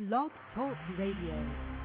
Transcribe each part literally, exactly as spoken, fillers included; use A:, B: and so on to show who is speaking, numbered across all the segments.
A: Blog Talk Radio.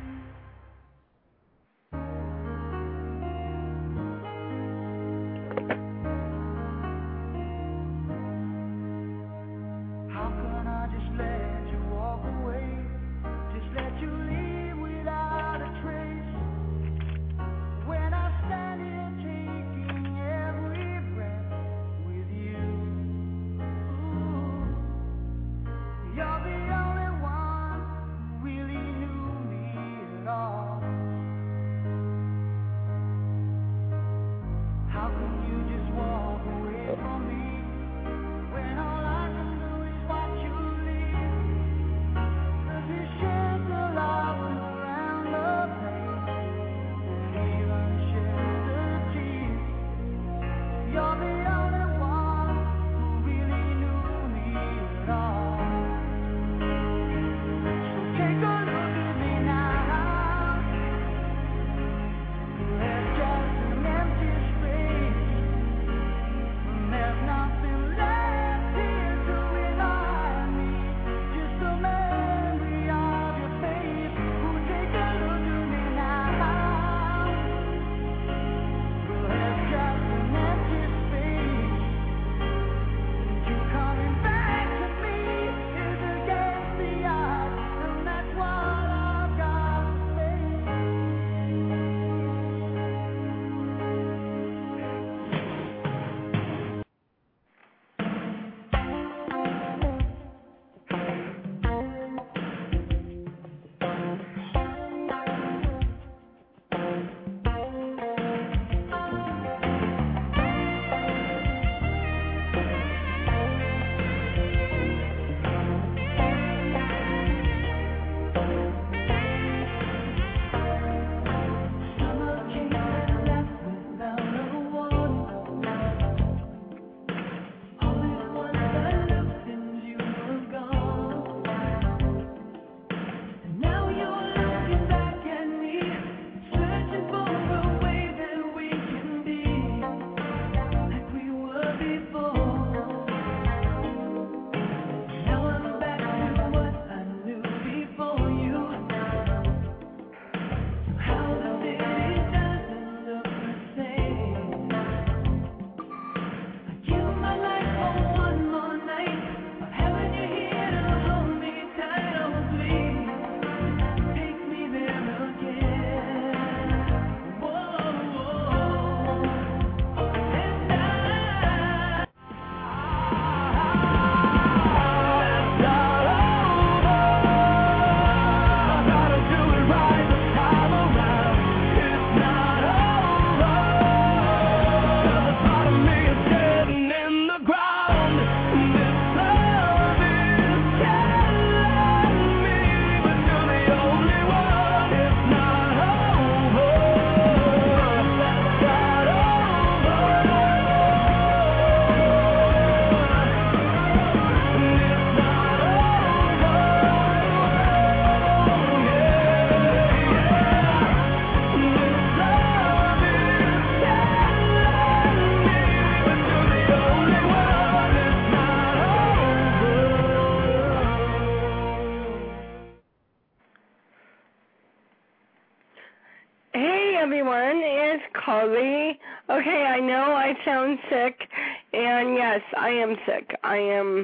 B: Okay, I know I sound sick, and yes, I am sick. I am,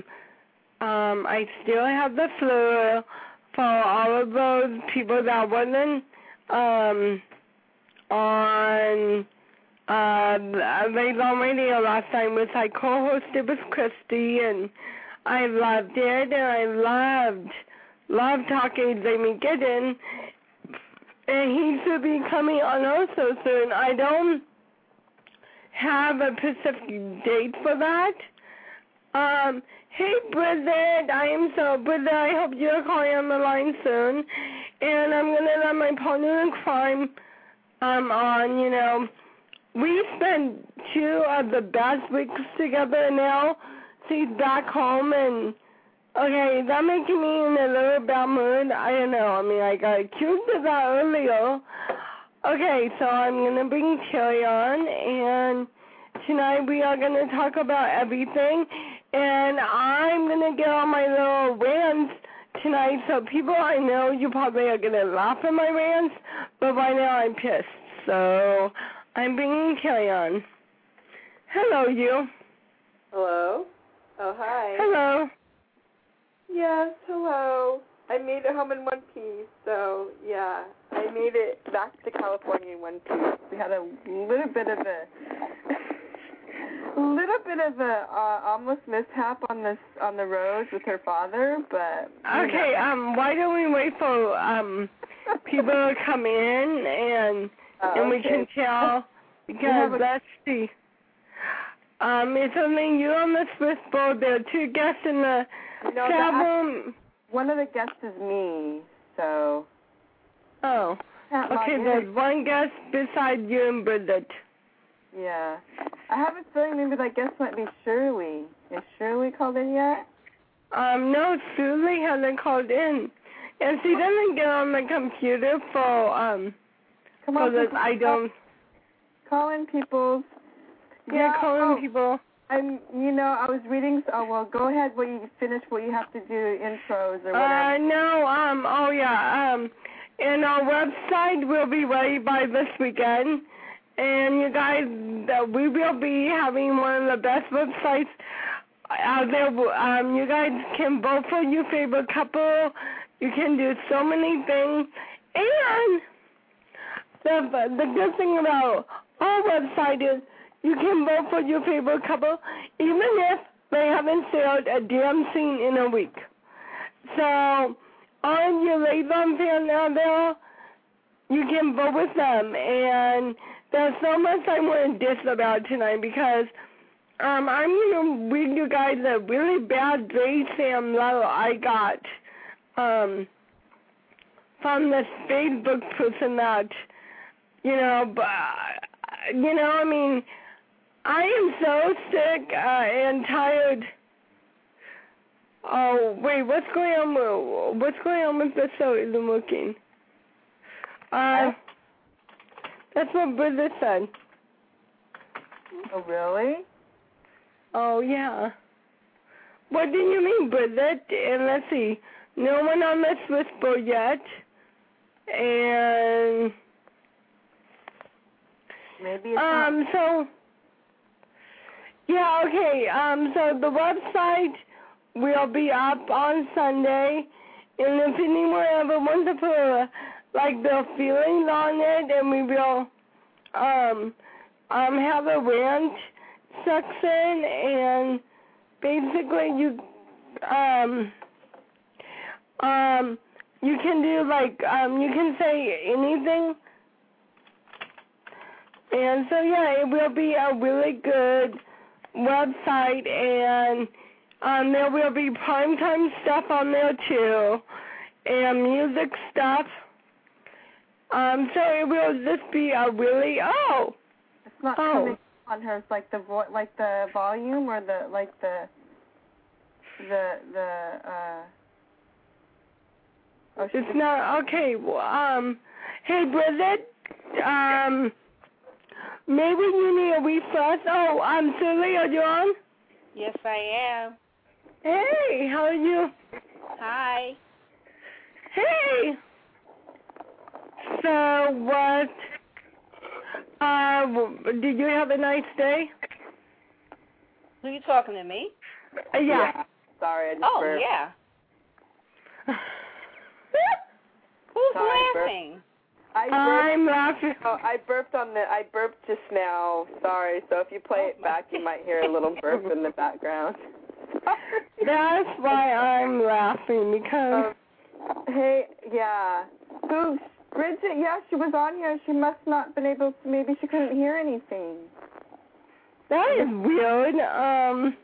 B: um, I still have the flu. For all of those people that wasn't um, on uh, Lays on Radio last time, which I co-hosted with Christy, and I loved it, and I loved, loved talking to Jamie Giddens, and he should be coming on also soon. I don't have a specific date for that. Um, hey, Bridget, I am so, Bridget, I hope you're calling on the line soon, and I'm going to let my partner in crime um, on, you know, we spent two of the best weeks together now. She's back home, and, okay, is that making me in a little bad mood? I don't know. I mean, I got accused of that earlier. Okay, so I'm going to bring Terry on, and tonight we are going to talk about everything, and I'm going to get on my little rants tonight, so people I know, you probably are going to laugh at my rants, but right now I'm pissed. So I'm bringing Kelly on. Hello, you.
C: Hello? Oh, hi.
B: Hello.
C: Yes, hello. I made it home in one piece, so yeah, I made it back to California in one piece. We had a little bit of a, little bit of a uh, almost mishap on this on the road with her father, but
B: okay.
C: know.
B: Um, why don't we wait for um people to come in and
C: uh,
B: and
C: okay.
B: we can tell because
C: a,
B: let's see. Um, it's only you on the switchboard. There are two guests in the
C: no,
B: chat room.
C: One of the guests is me, so.
B: Oh. Okay, there's one guest beside you and Bridget.
C: Yeah. I have a feeling maybe that guest might be Shirley. Is Shirley called in yet?
B: Um, no, Shirley hasn't called in. And she doesn't get on the computer for, um,
C: Come
B: for
C: on,
B: the,
C: people,
B: I don't.
C: Call in people.
B: Yeah,
C: yeah
B: call in
C: oh,
B: people.
C: I'm, you know, I was reading, oh, well, go ahead when you finish what you have to do, intros or whatever.
B: Uh, no, um, oh yeah, um, and our website will be ready by this weekend. And you guys, uh, we will be having one of the best websites out there. Um, you guys can vote for your favorite couple. You can do so many things. And the, the good thing about our website is you can vote for your favorite couple even if they haven't sailed a damn scene in a week. So all of your Latham fans out there, you can vote with them. And there's so much I want to diss about tonight because um, I'm going to read you guys a really bad Dre Sam letter I got um, from this Facebook person that, you know, but, you know, I mean, I am so sick uh, and tired. Oh, wait, what's going on? What's going on with this show isn't working? Uh, that's what Bridget said.
C: Oh, really?
B: Oh, yeah. What do you mean, Bridget? And let's see. No one on the switchboard yet. And...
C: Maybe it's
B: Um,
C: not.
B: so... Yeah, okay. Um, so the website will be up on Sunday. And if anyone ever wants to put, a, like, their feelings on it, and we will um, um, have a rant section, and basically you um, um, you can do, like, um, you can say anything. And so, yeah, it will be a really good website, and um, there will be primetime stuff on there, too, and music stuff. Um, so it will just be a really, oh.
C: It's not
B: oh.
C: coming on her. It's like the vo- like the volume or the, like the, the, the, uh. Oh,
B: it's not, okay, well, um, hey, Bridget, um, maybe you need a refresh. Oh, I'm Silly, are you on?
D: Yes, I am.
B: Hey, how are you?
D: Hi.
B: Hey. So what, uh, did you have a nice day?
D: Who are you talking to, me?
B: Uh, yeah.
C: yeah. Sorry, I just
D: Oh,
C: burped.
D: yeah. Who's
C: Sorry,
D: laughing?
C: I burped.
B: I'm laughing.
C: Oh, I burped on the. I burped just now. Sorry. So if you play it back, you might hear a little burp in the background.
B: That's why I'm laughing, because...
C: Um, hey, yeah. Who? Bridget, yeah, she was on here. She must not have been able to, maybe she couldn't hear anything.
B: That is weird. Um,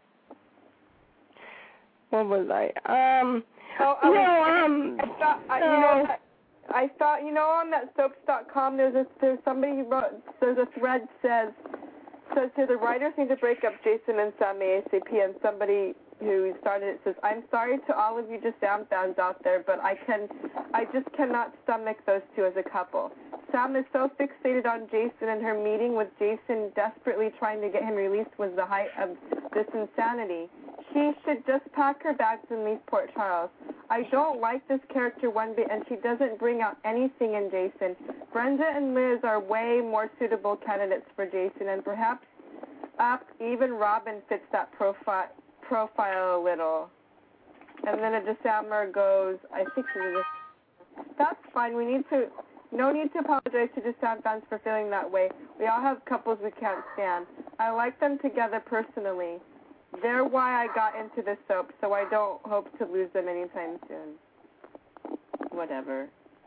B: what was I? Um,
C: oh, I
B: no,
C: was,
B: um,
C: I thought, I,
B: no.
C: you know, that, I thought, you know, on that soaps dot com, there's a, there's somebody who wrote, there's a thread says, says here, the writers need to break up Jason and Sam ASAP, and somebody who started it says, I'm sorry to all of you just Sam fans out there, but I can, I just cannot stomach those two as a couple. Sam is so fixated on Jason, and her meeting with Jason desperately trying to get him released was the height of this insanity. She should just pack her bags and leave Port Charles. I don't like this character one bit, and she doesn't bring out anything in Jason. Brenda and Liz are way more suitable candidates for Jason, and perhaps up even Robin fits that profile profile a little. And then a DeSammer goes, I think she was just, that's fine. We need to, no need to apologize to DeSam fans for feeling that way. We all have couples we can't stand. I like them together personally. They're why I got into the soap, so I don't hope to lose them anytime soon. Whatever.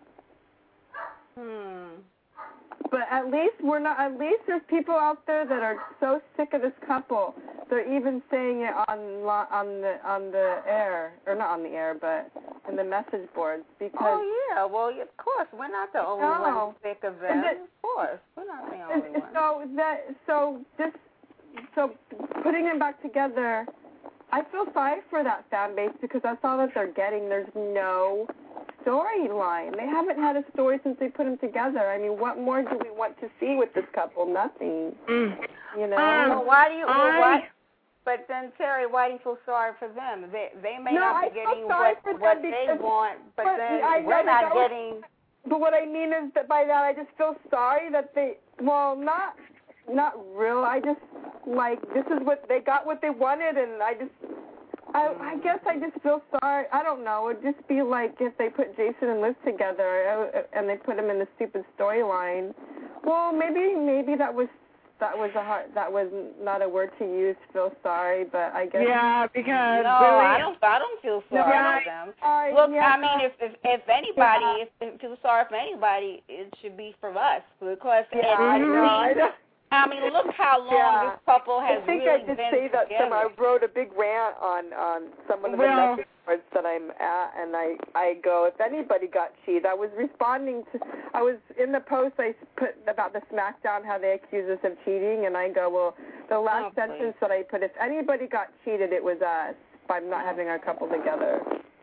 D: Hmm.
C: But at least we're not. At least there's people out there that are so sick of this couple. They're even saying it on lo- on the on the air, or not on the air, but in the message boards. Because
D: oh yeah, well of course we're not the only
C: no.
D: ones sick of them.
C: It,
D: of course, we're not the only ones.
C: So that so just so putting them back together, I feel sorry for that fan base because that's all that they're getting. There's no storyline. They haven't had a story since they put them together. I mean, what more do we want to see with this couple? Nothing.
B: Mm.
C: You know.
B: Um,
D: well, why do you? Well,
B: I,
D: why, but then, Terry, why do you feel sorry for them? They they may
C: no,
D: not be
C: I feel
D: getting
C: sorry
D: what
C: for them
D: what they
C: because,
D: want, but,
C: but
D: then
C: I,
D: we're
C: I,
D: not
C: I,
D: getting.
C: But what I mean is that by that I just feel sorry that they. Well, not not real. I just like this is what they got what they wanted, and I just. I, I guess I just feel sorry. I don't know. It would just be like if they put Jason and Liz together uh, and they put them in the stupid storyline. Well, maybe maybe that was that was a hard, that was not a word to use. Feel sorry, but I guess
B: yeah, because
D: no,
B: really,
D: I don't. I don't feel sorry
C: No,
D: for them.
C: I,
D: Look,
C: yeah,
D: I mean, if if, if anybody,
C: yeah.
D: if, if feel sorry for anybody, it should be for us because
C: yeah,
D: at
C: I know. I
D: least,
C: know.
D: I mean, look how long
C: Yeah.
D: this couple has
C: I think
D: really
C: I did
D: been
C: say that
D: together.
C: some. I wrote a big rant on on some of the
B: Well-
C: message boards that I'm at, and I I go, if anybody got cheated, I was responding to. I was in the post I put about the SmackDown how they accuse us of cheating, and I go, well, the last
D: Oh,
C: sentence that I put, if anybody got cheated, it was us by not having our couple together.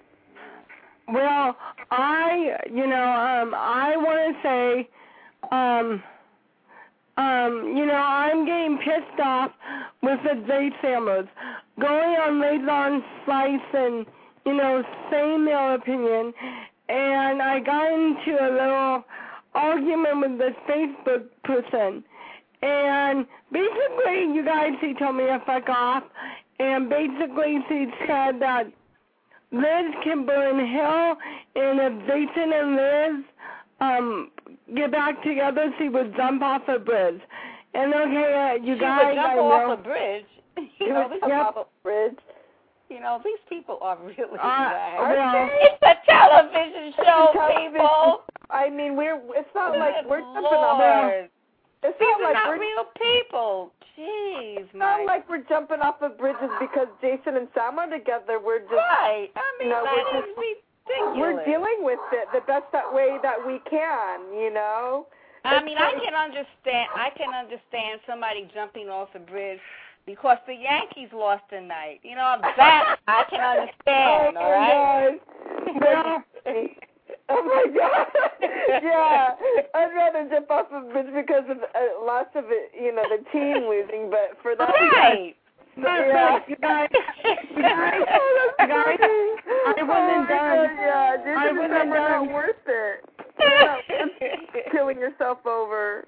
B: well, I, you know, um, I want to say, um, um, you know, I'm getting pissed off with the Zay Sammers going on Lazon Slice and, you know, saying their opinion, and I got into a little argument with this Facebook person, and basically, you guys, he told me to fuck off, and basically he said that Liz can burn hell, and if Jason and Liz um, get back together, she would jump off a bridge. And okay, uh, you
D: she
B: guys,
D: would jump
B: I
D: off
B: know.
D: a bridge. You
C: She
D: know,
C: would
D: this
C: jump
D: couple,
C: off a bridge.
D: you know, these people are really
B: Uh,
D: bad.
B: well,
D: It's a television show,
C: television.
D: people.
C: I mean, we're. It's not like
D: Good
C: we're jumping off.
D: Lord.
C: It's
D: These
C: not
D: are
C: like
D: not
C: we're.
D: real people. Jeez,
C: It's not
D: Mike.
C: like we're jumping off of bridges because Jason and Sam are together. We're just
D: Right. I mean,
C: No,
D: that
C: we're
D: is ridiculous.
C: we're dealing with it the best that way that we can. You know.
D: I
C: It's
D: mean, I
C: like-
D: can understand. I can understand somebody jumping off a bridge because the Yankees lost tonight. You know, that I can understand.
C: Oh
D: all right.
C: my gosh. Oh my God! Yeah, I'd rather jump off a bridge because of uh, lots of it, you know, the team losing. But for that,
D: Right.
C: yeah.
B: you guys, you guys,
C: Oh, that's
B: you guys,
C: funny.
B: I wasn't
C: oh my
B: done.
C: God, yeah, Jason
B: I
C: and
B: wasn't
C: Sam are
B: done.
C: not worth it. You're not worth killing yourself over.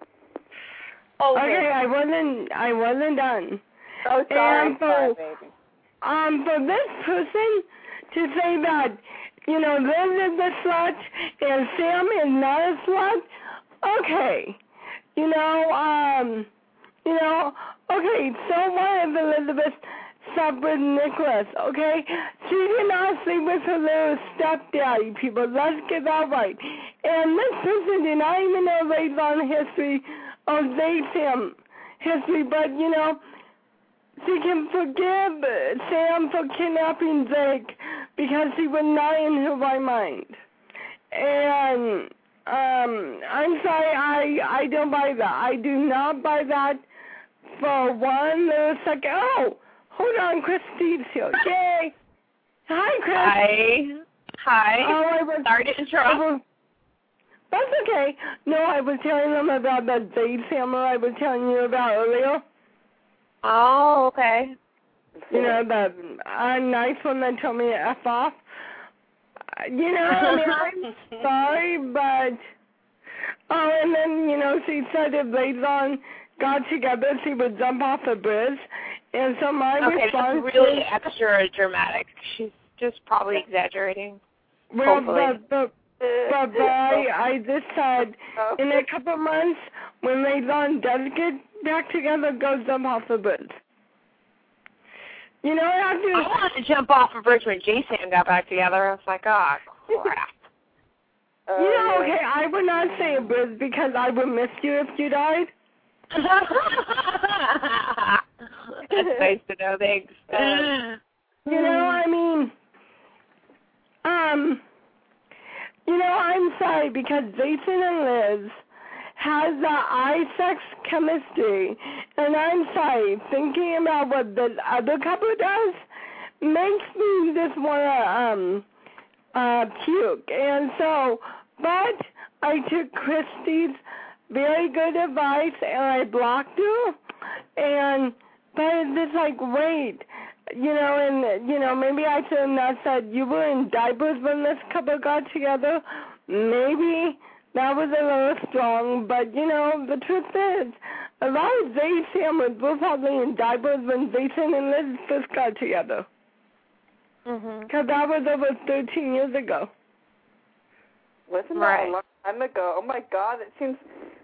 D: Oh,
B: Okay, I wasn't, I wasn't done.
C: Oh, sorry.
B: And
D: sorry,
B: for,
D: baby.
B: um, for this person to say that, you know, Liz is a slut and Sam is not a slut, okay. You know, um, you know, okay, so what if Elizabeth slept with Nicholas, okay? She did not sleep with her little stepdaddy, people. Let's get that right. And this person did not even know Lazon history of Sam history, but, you know, she can forgive Sam for kidnapping Jake because he was not in her right mind. And um, I'm sorry, I, I don't buy that. I do not buy that for one little second. Oh, hold on, Christine's here. Yay. Hi, Chris.
E: Hi. Hi.
B: Oh, I was,
E: Sorry to
B: I
E: interrupt.
B: was, that's okay. No, I was telling them about that Jade Hammer I was telling you about earlier.
E: Oh, okay.
B: You know, the uh, nice one that told me to F off. you know, I mean, I'm sorry, but, oh, and then, you know, she said if Laison got together, she would jump off a bridge. And so my
E: okay,
B: response
E: that's really
B: was,
E: extra dramatic. She's just probably exaggerating.
B: well,
E: Hopefully.
B: but, but, but, but I, I just said, in a couple months, when Laison does get back together, go jump off the bridge. You know, I have to...
E: I wanted to jump off a bridge when Jason got back together. I was like, oh, crap.
C: Uh,
B: You know, okay, I would not say a bridge because I would miss you if you died.
E: That's nice to know. Thanks.
B: Uh, you know, I mean, um, you know, I'm sorry because Jason and Liz has the eye-sex chemistry, and I'm sorry, thinking about what the other couple does makes me just want to, um, uh, puke. And so, but I took Christy's very good advice, and I blocked her, and, but it's just like, wait, you know, and, you know, maybe I should have not said you were in diapers when this couple got together. Maybe that was a little strong, but, you know, the truth is, a lot of Jay Sandwich were probably in diapers when Jason and Liz first got together.
E: Mm-hmm.
B: Because that was over thirteen years ago.
C: Wasn't that
E: Right.
C: a long time ago? Oh, my God, it seems,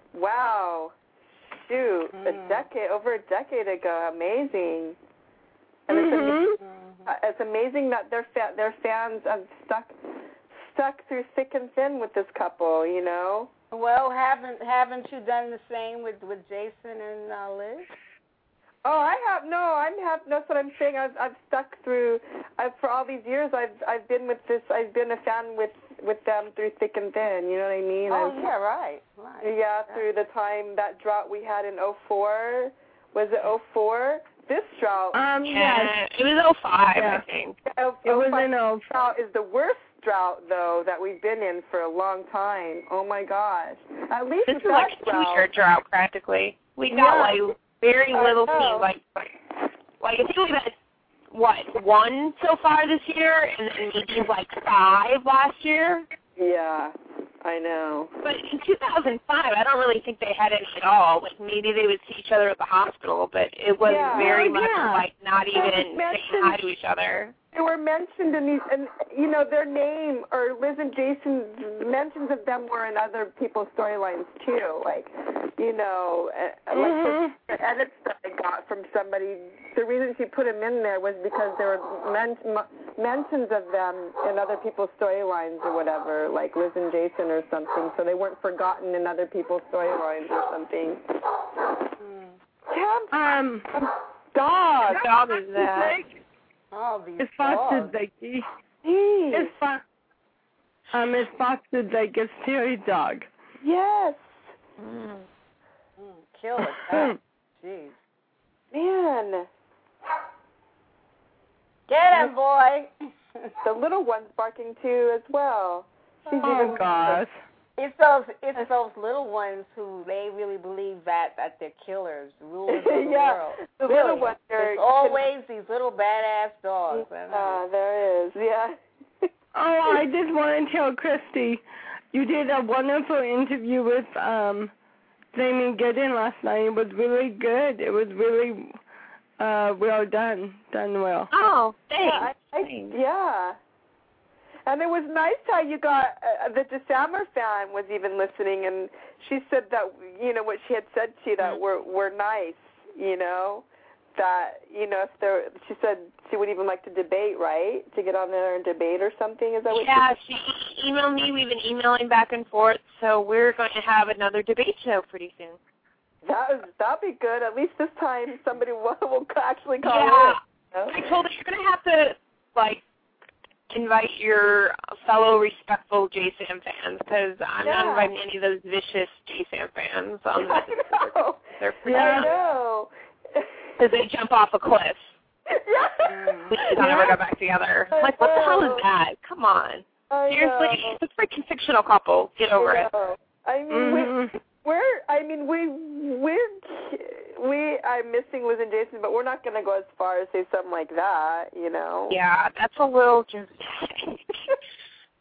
C: wow. Shoot,
D: Mm.
C: a decade, over a decade ago. Amazing. And it's,
B: Mm-hmm.
C: ama- uh, it's amazing that their fa- their fans have stuck stuck through thick and thin with this couple, you know?
D: Well, haven't haven't you done the same with, with Jason and uh, Liz?
C: Oh, I have no. I'm have. That's what I'm saying. I've I've stuck through. I've for all these years. I've I've been with this. I've been a fan with with them through thick and thin. You know what I mean?
D: Oh,
C: I've,
D: yeah, right. right.
C: Yeah, through the time that drought we had in oh four. Was it oh four? This drought.
B: Um,
E: Yeah,
B: yes.
E: it was oh five,
B: Yeah.
E: I think.
C: oh,
B: It was
C: oh five
B: in oh
C: drought is the worst drought though that we've been in for a long time. Oh my gosh! At least
E: This
C: with
E: is like
C: that
E: a
C: drought.
E: two-year drought, practically. We got,
C: Yeah.
E: like, very
C: I
E: little
C: know.
E: team. Like, like, I think we've had, what, one so far this year, and then maybe, like, five last year?
C: Yeah, I know.
E: But in two thousand five, I don't really think they had any at all. Like, maybe they would see each other at the hospital, but it was
C: Yeah.
E: very
B: Oh,
E: much,
B: yeah.
E: like, not
C: Yeah,
E: even
C: it's
E: saying hi to each other.
C: They were mentioned in these, and you know, their name or Liz and Jason mentions of them were in other people's storylines too. Like, you know, uh, like
B: Mhm.
C: the, the edits that I got from somebody. The reason she put them in there was because there were men, m- mentions of them in other people's storylines or whatever, like Liz and Jason or something. So they weren't forgotten in other people's storylines or something.
D: Mm.
C: Camp,
B: Um,
C: dog.
E: What dog is that?
D: All these
B: it's foster
D: dogs.
B: Dickie.
C: Jeez.
B: It's fo- um, it's foster Dickie, scary dog.
C: Yes.
E: Mm.
D: Mm, kill it. Huh? Jeez.
C: Man.
D: Get him, boy.
C: The little one's barking too as well. She's
B: Oh
C: even
B: gosh.
D: It's those it's those little ones who they really believe that that they're killers, rulers of the
C: Yeah,
D: world.
C: the
D: Really.
C: little ones are.
D: There's always these little badass dogs. I know.
C: Uh, there is, yeah.
B: Oh, I just want to tell Christy, you did a wonderful interview with um, Jamie Gooden last night. It was really good. It was really uh, well done. Done well.
E: Oh,
C: Yeah, I,
E: thanks.
C: I,
E: Thanks.
C: yeah. And it was nice how you got, uh, the DeSammer fan was even listening, and she said that, you know, what she had said to you, that
E: Mm-hmm.
C: were, were nice, you know, that, you know, if there, she said she would even like to debate, right? To get on there and debate or something, is that what
E: Yeah,
C: she
E: she emailed me. We've been emailing back and forth, so we're going to have another debate show pretty soon.
C: That was, that'd be good. At least this time somebody will, will actually call
E: Yeah.
C: in.
E: I told her you're going to have to, like, invite your fellow respectful J SAM fans, because I'm
C: Yeah.
E: not inviting any of those vicious J SAM fans. On
C: I know.
E: They're
C: I know.
E: because they jump off a cliff.
C: Yeah.
E: We should never go back together.
C: I
E: Like, what the hell is
C: know.
E: that? Come on.
C: I
E: Seriously,
C: know.
E: it's a freaking fictional couple. Get over
C: I
E: it.
C: know. I mean,
B: Mhm.
C: we, we're, I mean, we, we're, we, I'm missing Liz and Jason, but we're not going to go as far as say something like that, you know?
E: Yeah, that's a little just.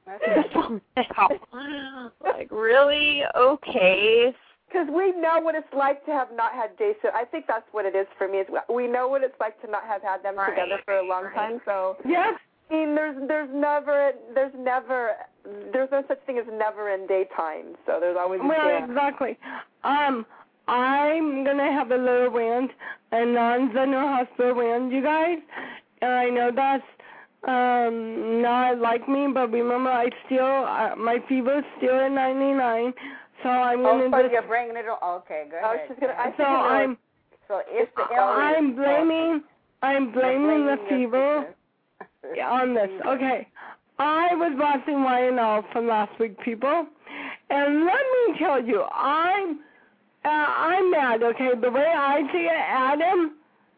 E: Like, really? Okay.
C: Because we know what it's like to have not had Jason. I think that's what it is for me. Is we know what it's like to not have had them
E: right.
C: together for a long
E: right.
C: time. So
B: yes.
C: I mean, there's there's never there's never there's no such thing as never in daytime. So there's always a
B: Well,
C: chance.
B: exactly. Um, I'm gonna have a little rant, a non-General Hospital rant, you guys. And I know that's um not like me, but remember, I still uh, my fever's still at ninety-nine. So I'm
D: Oh,
B: gonna
D: so
B: just,
D: you're bringing it on. Okay, go
C: I was
D: ahead.
C: just gonna. I
B: so
C: think
B: I'm
D: So it's the illness.
B: I'm blaming I'm blaming the
D: your
B: fever
D: sickness.
B: on this. Okay, I was watching Y N L from last week, people, and let me tell you, I'm uh, I'm mad. Okay, the way I see it, Adam,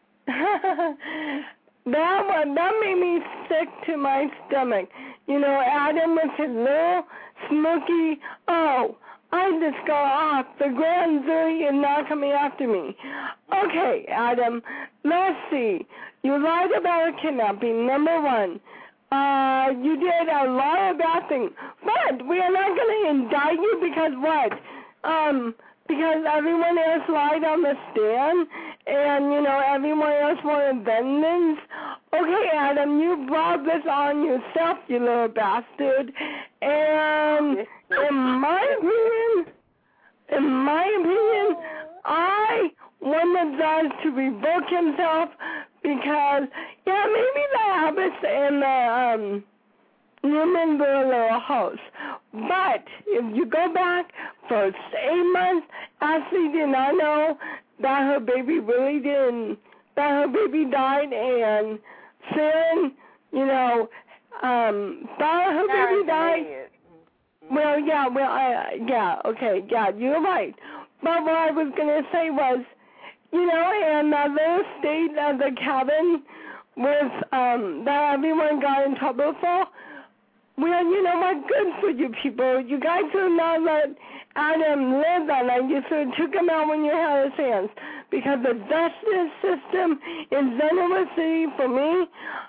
B: that one that made me sick to my stomach. You know, Adam with his little smoky. Oh, I just got off. The Grand Jury is not coming after me. Okay, Adam, let's see. You lied about a kidnapping, number one. Uh, you did a lot of bad things. But we are not going to indict you because what? Um, because everyone else lied on the stand and, you know, everyone else wanted vengeance. Okay, Adam, you brought this on yourself, you little bastard. And in my opinion, in my opinion, I want the judge to revoke himself because, yeah, maybe the Abbott and the um, Newman were a little host. But if you go back for eight months, Ashley did not know that her baby really didn't, that her baby died, and Sharon, you know, um, thought her baby died. Well, yeah, well, I, yeah, okay, yeah, you're right. But what I was going to say was, you know, in the little state of the cabin with, um, that everyone got in trouble for, well, you know what, good for you people. You guys should not let Adam live that night. You should have took him out when you had his hands. Because the justice system in Genoa City, for me,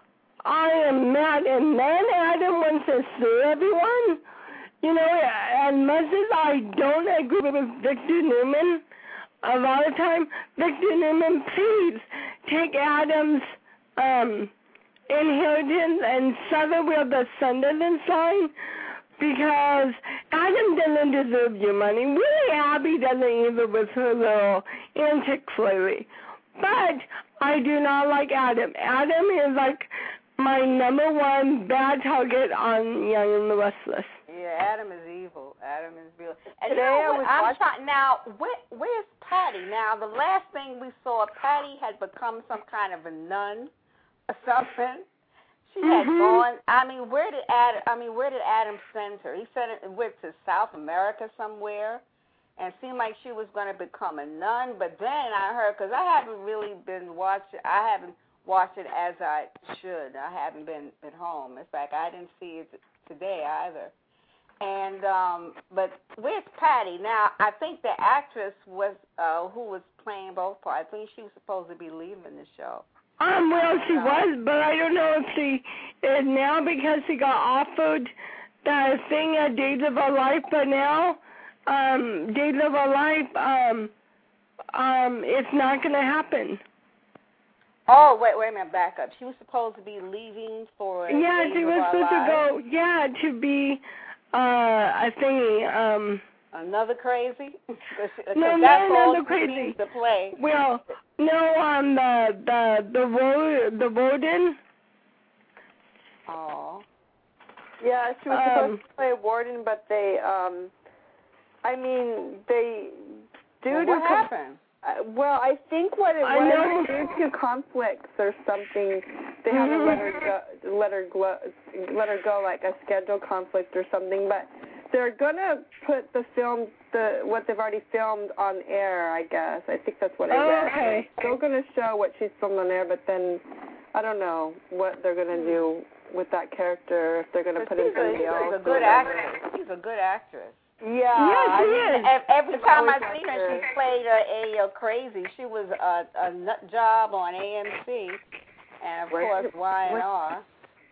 B: I am mad. And then Adam wants to sue everyone. You know, as much as I don't agree with Victor Newman, a lot of time, Victor Newman, please take Adam's um, inheritance and shove it with the Sunderland sign, because Adam doesn't deserve your money. Really, Abby doesn't either with her little antics lately. But I do not like Adam. Adam is like my number one bad target on Young and the Restless.
D: Yeah, Adam is evil. Adam is real. And
C: Today
D: you know
C: I
D: what?
C: was
D: I'm
C: watching-
D: trying, now, where, where's Patty? Now, the last thing we saw, Patty had become some kind of a nun or something. She had
B: Mhm.
D: gone. I mean, where did Adam? I mean, where did Adam send her? He sent her went to South America somewhere, and it seemed like she was going to become a nun. But then I heard, because I haven't really been watching. I haven't watched it as I should. I haven't been at home. In fact, I didn't see it today either. And um, but where's Patty? Now, I think the actress was uh, who was playing both parts. I think she was supposed to be leaving the show.
B: Um, well, she was, but I don't know if she is now because she got offered that thing at Days of Our Life, but now, um, Days of Our Life, um, um, it's not going to happen.
D: Oh, wait, wait a minute, back up. She was supposed to be leaving for
B: Yeah,
D: Days
B: she
D: of
B: was
D: Our
B: supposed to
D: Lives.
B: go, yeah, to be, uh, a thingy, um...
D: Another crazy? Cause,
B: No,
D: cause
B: not
D: that's all
B: another
D: she
B: crazy.
D: needs to play.
B: Well, no, um, the, the, the, ro- the Roden.
D: Oh.
C: Yeah, she was
B: Um,
C: supposed to play a warden, but they, um, I mean, they due
D: Well,
C: to
D: what
C: com-
D: happened?
C: uh, well, I think what it
B: I
C: was
B: know.
C: due to conflicts or something. They had to let her go, let her go, let her go, like a schedule conflict or something. But they're gonna put the film, the what they've already filmed on air. I guess I think that's what I
B: Oh,
C: read.
B: okay.
C: They're still gonna show what she's filmed on air, but then I don't know what they're gonna do with that character, if they're going to put in
D: She's a,
C: somebody
D: she's
C: else.
D: a good actress. She's a good actress.
C: Yeah.
B: Yeah, she
C: I
B: is.
D: Ev- Every
C: I've
D: time I
C: always
D: see
C: liked
D: her,
C: her.
D: she played a, a, a crazy. She was a, a nut job on A M C, and of
C: Where-
D: course Y and R.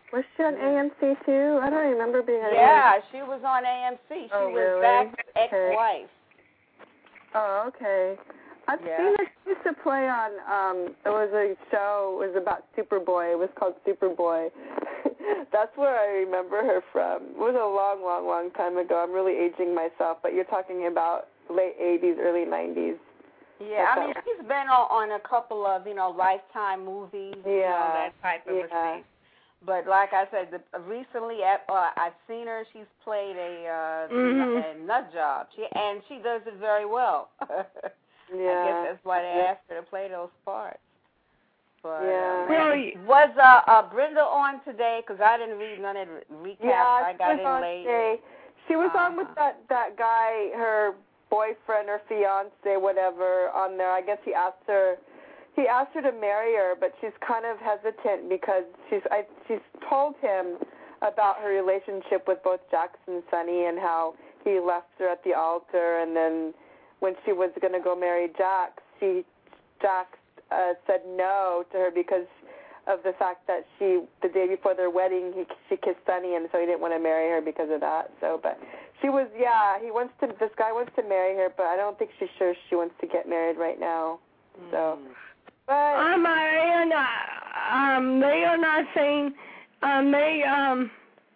C: Was she on A M C too? I don't remember being on
D: Yeah,
C: A M C.
D: she was on A M C. She
C: Oh,
D: was
C: really?
D: Zach's
C: Okay.
D: ex-wife.
C: Oh, okay. I've
D: Yeah.
C: seen her. She used to play on, um, it was a show, it was about Superboy. It was called Superboy. That's where I remember her from. It was a long, long, long time ago. I'm really aging myself, but you're talking about late eighties, early nineties.
D: Yeah, I mean, she's been on, on a couple of, you know, Lifetime movies,
C: Yeah.
D: you know, that type of
C: Yeah.
D: a thing. But like I said, the, recently at, uh, I've seen her. She's played a, uh,
B: Mhm.
D: a nut job, she, and she does it very well.
C: Yeah.
D: I guess that's why they asked her to play those parts. But,
C: Yeah.
D: uh,
B: Well,
D: was uh, uh, Brenda on today? Because I didn't read none of the recaps.
C: Yeah,
D: I
C: she
D: got
C: was
D: in
C: on
D: late.
C: today. She was on with
D: Uh-huh.
C: that that guy, her boyfriend or fiance, whatever, on there. I guess he asked her. He asked her to marry her, but she's kind of hesitant because she's I, she's told him about her relationship with both Jax and Sunny and how he left her at the altar, and then when she was going to go marry Jax, she Jax uh, said no to her because of the fact that she the day before their wedding he she kissed Sunny, and so he didn't want to marry her because of that. So, but she was yeah he wants to this guy wants to marry her, but I don't think she's sure she wants to get married right now. So.
D: Mm.
C: But
B: Um, and, uh, um, they are not saying, um, they, um,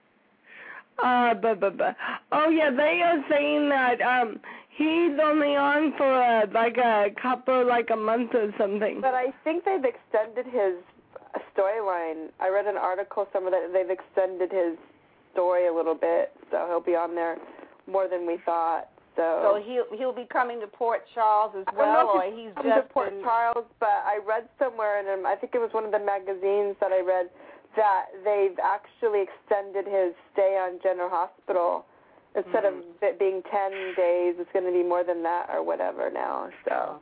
B: uh, buh, buh, buh. oh yeah, they are saying that, um, he's only on for, uh, like a couple, like a month or something.
C: But I think they've extended his storyline. I read an article somewhere that they've extended his story a little bit, so he'll be on there more than we thought. So,
D: So he'll he'll be coming to Port Charles as
C: I don't
D: well,
C: know
D: or
C: if
D: he's
C: come to
D: just
C: Port
D: in,
C: Charles, but I read somewhere, and I think it was one of the magazines that I read, that they've actually extended his stay on General Hospital. Instead
D: Mhm.
C: of it being ten days, it's going to be more than that or whatever now. So.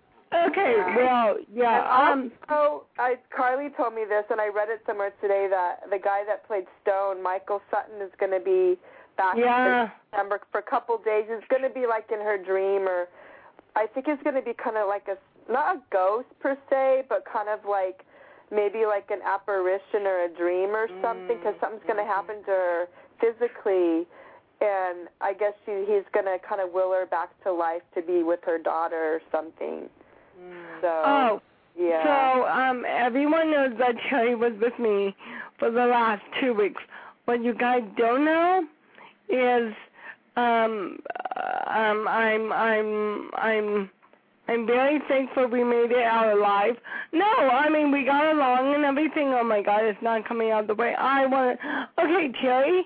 B: Okay, well, yeah, um,
C: And also, I, Carly told me this, and I read it somewhere today, that the guy that played Stone, Michael Sutton, is going to be back
B: yeah,
C: in December for a couple days. It's going to be like in her dream, or I think it's going to be kind of like a, not a ghost per se, but kind of like maybe like an apparition or a dream or something, because something's going to happen to her physically, and I guess she, he's going to kind of will her back to life to be with her daughter or something. So,
B: oh,
C: yeah.
B: so, um, everyone knows that Cherry was with me for the last two weeks. What you guys don't know is, um, uh, um, I'm, I'm, I'm, I'm very thankful we made it out alive. No, I mean, we got along and everything. Oh my God, it's not coming out the way I want it. Okay, Cherry,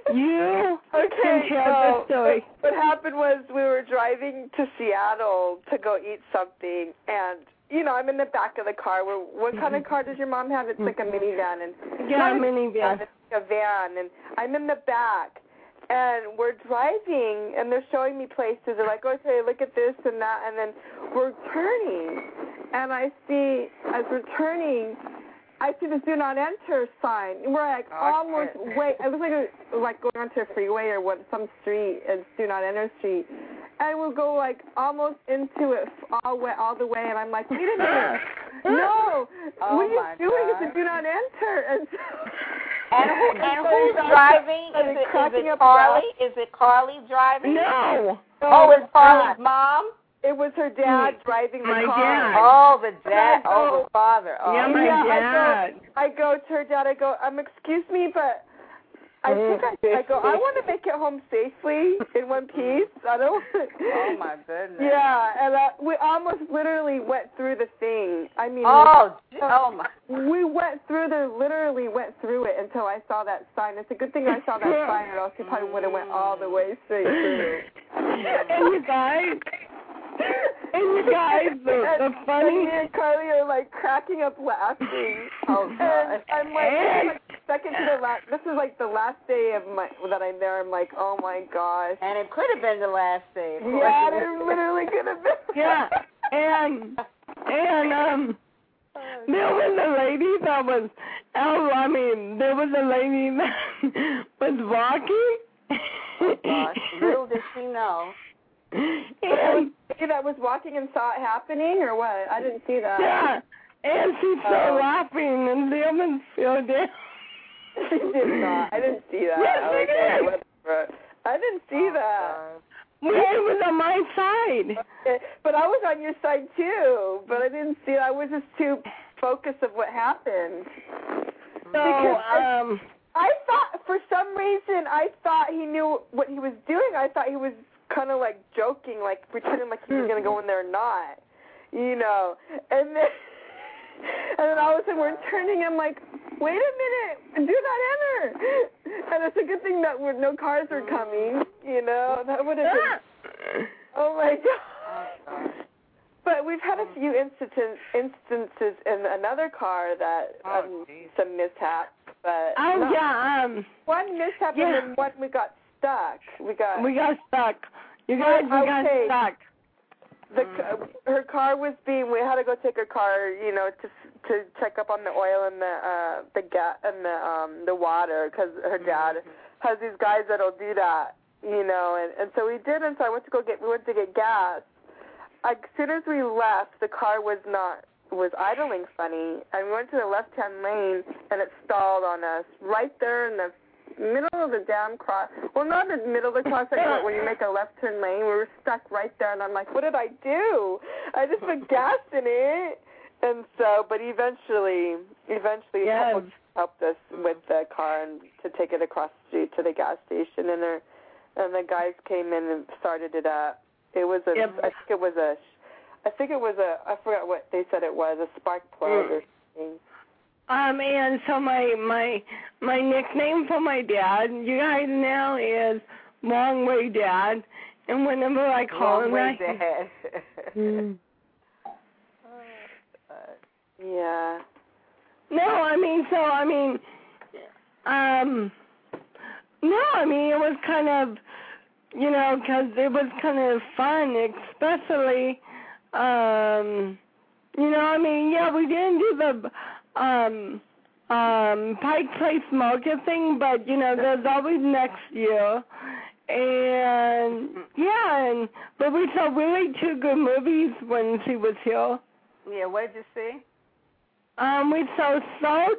B: you
C: Okay,
B: can share
C: so
B: the story.
C: What happened was we were driving to Seattle to go eat something, and, you know, I'm in the back of the car. We're, what kind of car does your mom have? It's like a minivan. And
B: Yeah,
C: not a
B: minivan.
C: It's like a van, and I'm in the back. And we're driving, and they're showing me places. They're like, okay, look at this and that. And then we're turning, and I see, as we're turning, I see the do not enter sign. We're like
D: Oh,
C: almost,
D: shit.
C: wait, it was like a, like going onto a freeway or what, some street, it's do not enter street. And we'll go like almost into it all way, all the way, and I'm like, wait a minute. No,
D: Oh,
C: what are you
D: my
C: doing?
D: God.
C: It's a do not enter. And,
D: And, who, and
C: so
D: who's
C: I
D: driving?
C: started
D: Is it, is
C: cracking
D: it
C: up
D: Carly?
C: laughing.
D: Is it Carly driving?
B: No.
D: Oh, it's Carly's
C: dad.
D: mom?
C: It was her dad driving the
B: My
C: car.
B: dad.
D: Oh, the dad.
C: And I
D: Oh,
C: go-
D: the father. Oh,
B: Yeah, my
C: Yeah, I
B: dad.
C: I go to her dad. I go, um, excuse me, but I think I, I go. I want to make it home safely in one piece. I don't.
D: Oh, my goodness.
C: Yeah, and uh, we almost literally went through the thing. I mean,
D: Oh, gee- oh my.
C: we went through the literally went through it until I saw that sign. It's a good thing I saw that sign, or else we probably would have went all the way straight through.
B: And you guys, and you guys, the, the
C: And
B: funny,
C: me and Carly are like cracking up laughing.
D: Oh,
C: And
D: God.
C: I'm like, this is like second to the last. This is like the last day of my that I'm there. I'm like, oh my gosh.
D: And it could have been the last day. Of course.
C: Yeah, it literally could have been.
B: yeah, and, and, um, there was a lady that was, oh, I mean, there was a lady that was walking.
D: Oh, gosh. Little did she know.
B: And,
C: Lady that was walking and saw it happening, or what? I didn't see that.
B: yeah, and she started
C: Oh.
B: laughing and the woman fell down.
C: She did not. I didn't see that.
B: Yes,
C: I was
B: she
C: like, whatever. I didn't see that.
B: Well, it was on my side.
C: Okay. But I was on your side too. But I didn't see it. I was just too focused of what happened.
B: So,
C: I,
B: um,
C: I thought, for some reason, I thought he knew what he was doing. I thought he was kind of like joking, like pretending like he was going to go in there or not, you know. And then, and then all of a sudden we're turning. I'm like, wait a minute, do not enter. And it's a good thing that we're, no cars are coming, you know. That would have been, oh my God. But we've had a few instances instances in another car that um, some mishaps. But
B: oh
C: not,
B: yeah, um,
C: one mishap
B: yeah.
C: and then one we got stuck. We got
B: we got stuck. You guys, we
C: okay.
B: got stuck.
C: The mm. her car was being. We had to go take her car, you know, to to check up on the oil and the uh, the gas and the um the water because her dad mm-hmm. has these guys that'll do that, you know, and and so we did. And so I went to go get. We went to get gas. As soon as we left, the car was not was idling funny, and we went to the left-hand lane, and it stalled on us right there in the middle of the damn cross. Well, not in the middle of the cross, like when you make a left-turn lane. We were stuck right there, and I'm like, what did I do? I just put gas in it, and so, but eventually, eventually,
B: yes.
C: helped, helped us with the car and to take it across the street to the gas station, and her, and the guys came in and started it up. It was a, yep. I think it was a. I think it was a, I forgot what they said it was, a spark plug mm. or something.
B: Um, and so my, my, my nickname for my dad, you guys now, is Long Way Dad. And whenever I call
D: Long
B: him,
D: Way
B: I,
D: Dad.
B: mm.
C: Yeah.
B: No, I mean, so, I mean, um, no, I mean, it was kind of, you know, because it was kind of fun, especially, um, you know, I mean, yeah, we didn't do the um, um, Pike Place market thing, but, you know, there's always next year. And, yeah, and but we saw really two good movies when she was here.
D: Yeah, what did you see?
B: Um, we saw Salt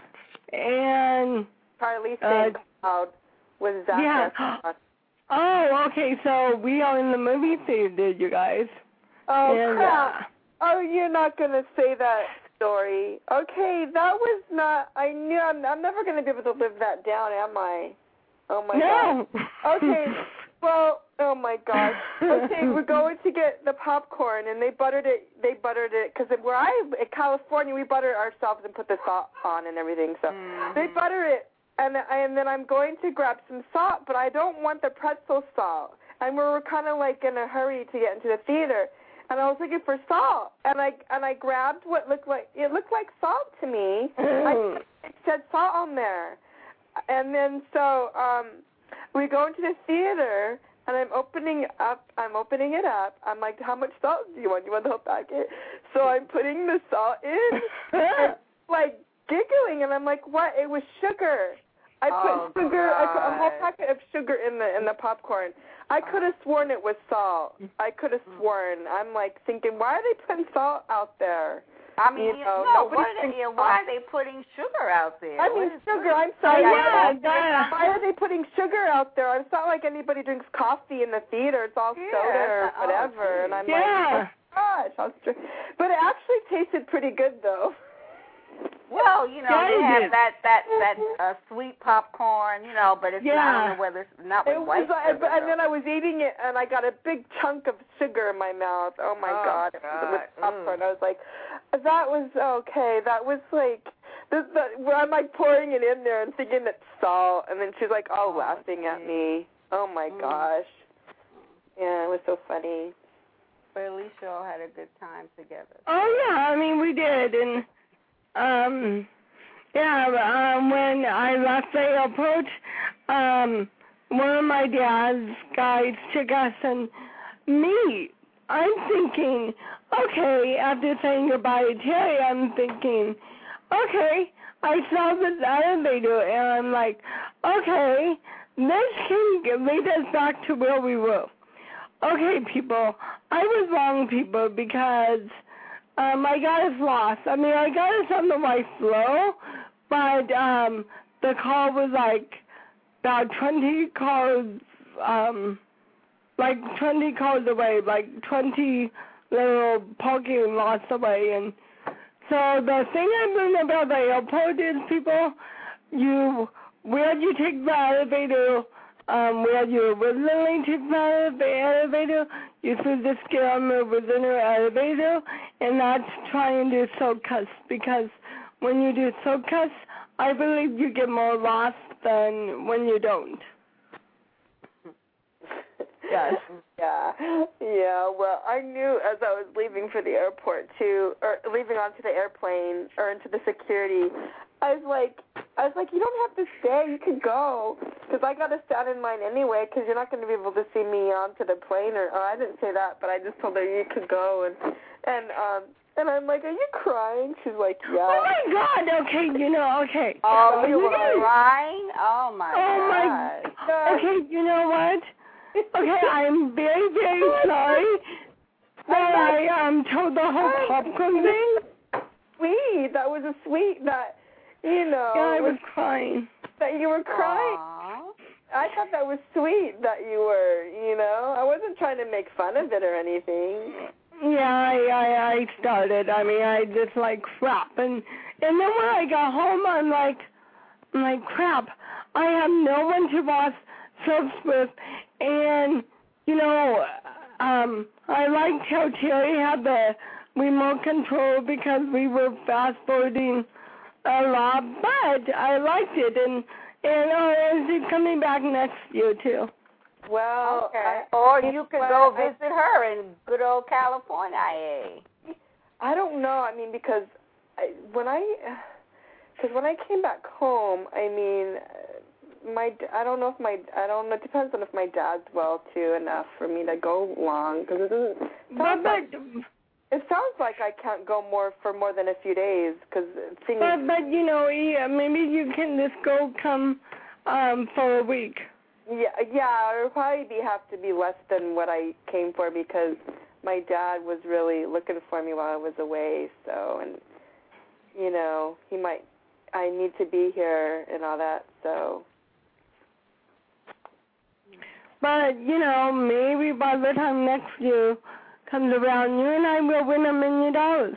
B: and...
C: Charlize
B: uh,
C: Theron with Zac
B: yeah.
C: Efron.
B: Oh, okay, so we are in the movie theater, you guys.
C: Oh,
B: and,
C: crap.
B: Uh,
C: oh, you're not going to say that story. Okay, that was not, I knew, I'm, I'm never going to be able to live that down, am I? Oh, my
B: no.
C: God. Okay, well, oh, my gosh. Okay, we're going to get the popcorn, and they buttered it, they buttered it, because where I, in California, we butter it ourselves and put the salt on and everything, so mm-hmm. they butter it. And and then I'm going to grab some salt, but I don't want the pretzel salt. And we were kind of like in a hurry to get into the theater, and I was looking for salt. And I and I grabbed what looked like it looked like salt to me. I, it said salt on there. And then so um, we go into the theater, and I'm opening up. I'm opening it up. I'm like, how much salt do you want? You want the whole packet? So I'm putting the salt in, and like giggling, and I'm like, what? It was sugar. I put
D: oh,
C: sugar.
D: God.
C: I put a whole packet of sugar in the in the popcorn. I could have sworn it was salt. I could have sworn. I'm like thinking, why are they putting salt out there?
D: I mean,
C: you know,
D: no, what are they, yeah, why are they putting sugar out there?
C: I mean,
D: what is,
C: sugar. I'm sorry.
B: Yeah,
C: yeah. Why are they putting sugar out there? It's not like anybody drinks coffee in the theater. It's all
D: yeah,
C: soda or whatever.
D: Oh,
C: and I'm
B: yeah.
C: like, oh gosh, I'll str- but it actually tasted pretty good though.
D: Well, you know,
B: yeah,
D: they have
B: did.
D: that that that uh, sweet popcorn, you know, but it's
B: yeah.
D: not, I don't know whether it's not with
C: It
D: white
C: was,
D: sugar.
C: uh, and then I was eating it, and I got a big chunk of sugar in my mouth. Oh my
D: oh,
C: God!
D: God.
C: With popcorn, I was like, that was okay. That was like, this, the, where I'm like pouring it in there and thinking it's salt, and then she's like all oh, laughing geez. at me. Oh my mm. gosh! Yeah, it was so funny.
D: But at least you all had a good time together.
B: Oh yeah, I mean we did, and um, yeah, um, when I left the airport, um, one of my dad's guys took us and me. I'm thinking, okay, after saying goodbye to Terry, I'm thinking, okay, I saw this elevator, and I'm like, okay, this can lead us back to where we were. Okay, people, I was wrong, people, because um, I got us lost. I mean, I got us on the right flow, but um, the car was like about twenty cars, um, like twenty cars away, like twenty little parking lots away. And so the thing I learned about the airport is, people, you, where you take the elevator, um, where you originally take the elevator, you through the scammer within the elevator, and that's trying to shortcuts, because when you do shortcuts, I believe you get more lost than when you don't.
C: Yes. Yeah. Yeah. Well, I knew as I was leaving for the airport too, or leaving onto the airplane or into the security, I was like, I was like, you don't have to stay. You can go, because I got to stand in line anyway, because you're not going to be able to see me onto the plane. Or, or I didn't say that, but I just told her you could go, and and um. And I'm like, are you crying? She's like, yeah.
B: Oh, my God. Okay, you know, okay.
D: Oh, you were crying? Oh, my
B: oh
D: God.
B: Oh, my Okay, you know what? Okay, I'm very, very sorry that I um told the whole popcorn thing.
C: Sweet. That was a sweet, that, you know.
B: Yeah, I was crying.
C: That you were crying.
D: Aww.
C: I thought that was sweet that you were, you know. I wasn't trying to make fun of it or anything.
B: Yeah, I, I, I started. I mean, I just like crap, and and then when I got home, I'm like, I'm like crap. I have no one to watch soaps with, and you know, um, I liked how Terry had the remote control because we were fast forwarding a lot, but I liked it, and and uh, she's coming back next year too.
C: Well,
D: okay.
C: I,
D: Or you could
C: well,
D: go visit
C: I,
D: her in good old California.
C: I don't know. I mean, because I, when I, because when I came back home, I mean, my I don't know if my I don't know. It depends on if my dad's well too enough for me to go long. Because it doesn't.
B: But,
C: like,
B: but
C: it sounds like I can't go more for more than a few days. Because things.
B: But but you know, yeah, maybe you can just go come um for a week.
C: Yeah, yeah, it would probably be, have to be less than what I came for, because my dad was really looking for me while I was away, so, and, you know, he might, I need to be here and all that, so.
B: But, you know, maybe by the time next year comes around, you and I will win a million dollars.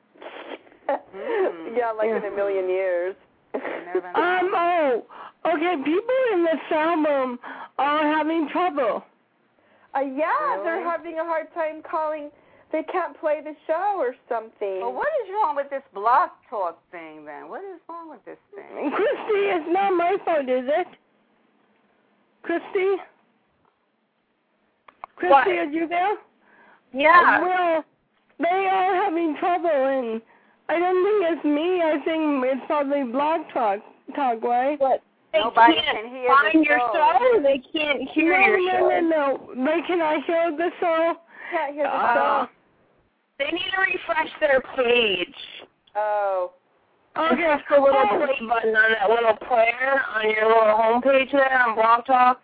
C: mm. Yeah, like yeah. in a million years.
B: um, oh. Okay, people in the sound room are having trouble.
C: Uh, yeah,
D: really?
C: They're having a hard time calling. They can't play the show or something.
D: Well, what is wrong with this Blog Talk thing, then? What is wrong with this thing?
B: Christy, it's not my fault, is it? Christy? Christy,
E: what?
B: are you there?
E: Yeah.
B: Well, they are having trouble, and I don't think it's me. I think it's probably Blog Talk, talk right?
E: What? They
D: Nobody
E: can't
D: can hear
E: find
D: the
E: your
D: show.
E: show. They can't hear
B: no,
E: your
B: no,
E: show.
B: No, no, no. They cannot hear the show.
C: Can't hear the
B: uh,
C: show.
E: They need to refresh their page.
C: Oh.
B: Okay.
E: Press the little
B: oh.
E: play button on that little player on your little homepage there on Blog Talk.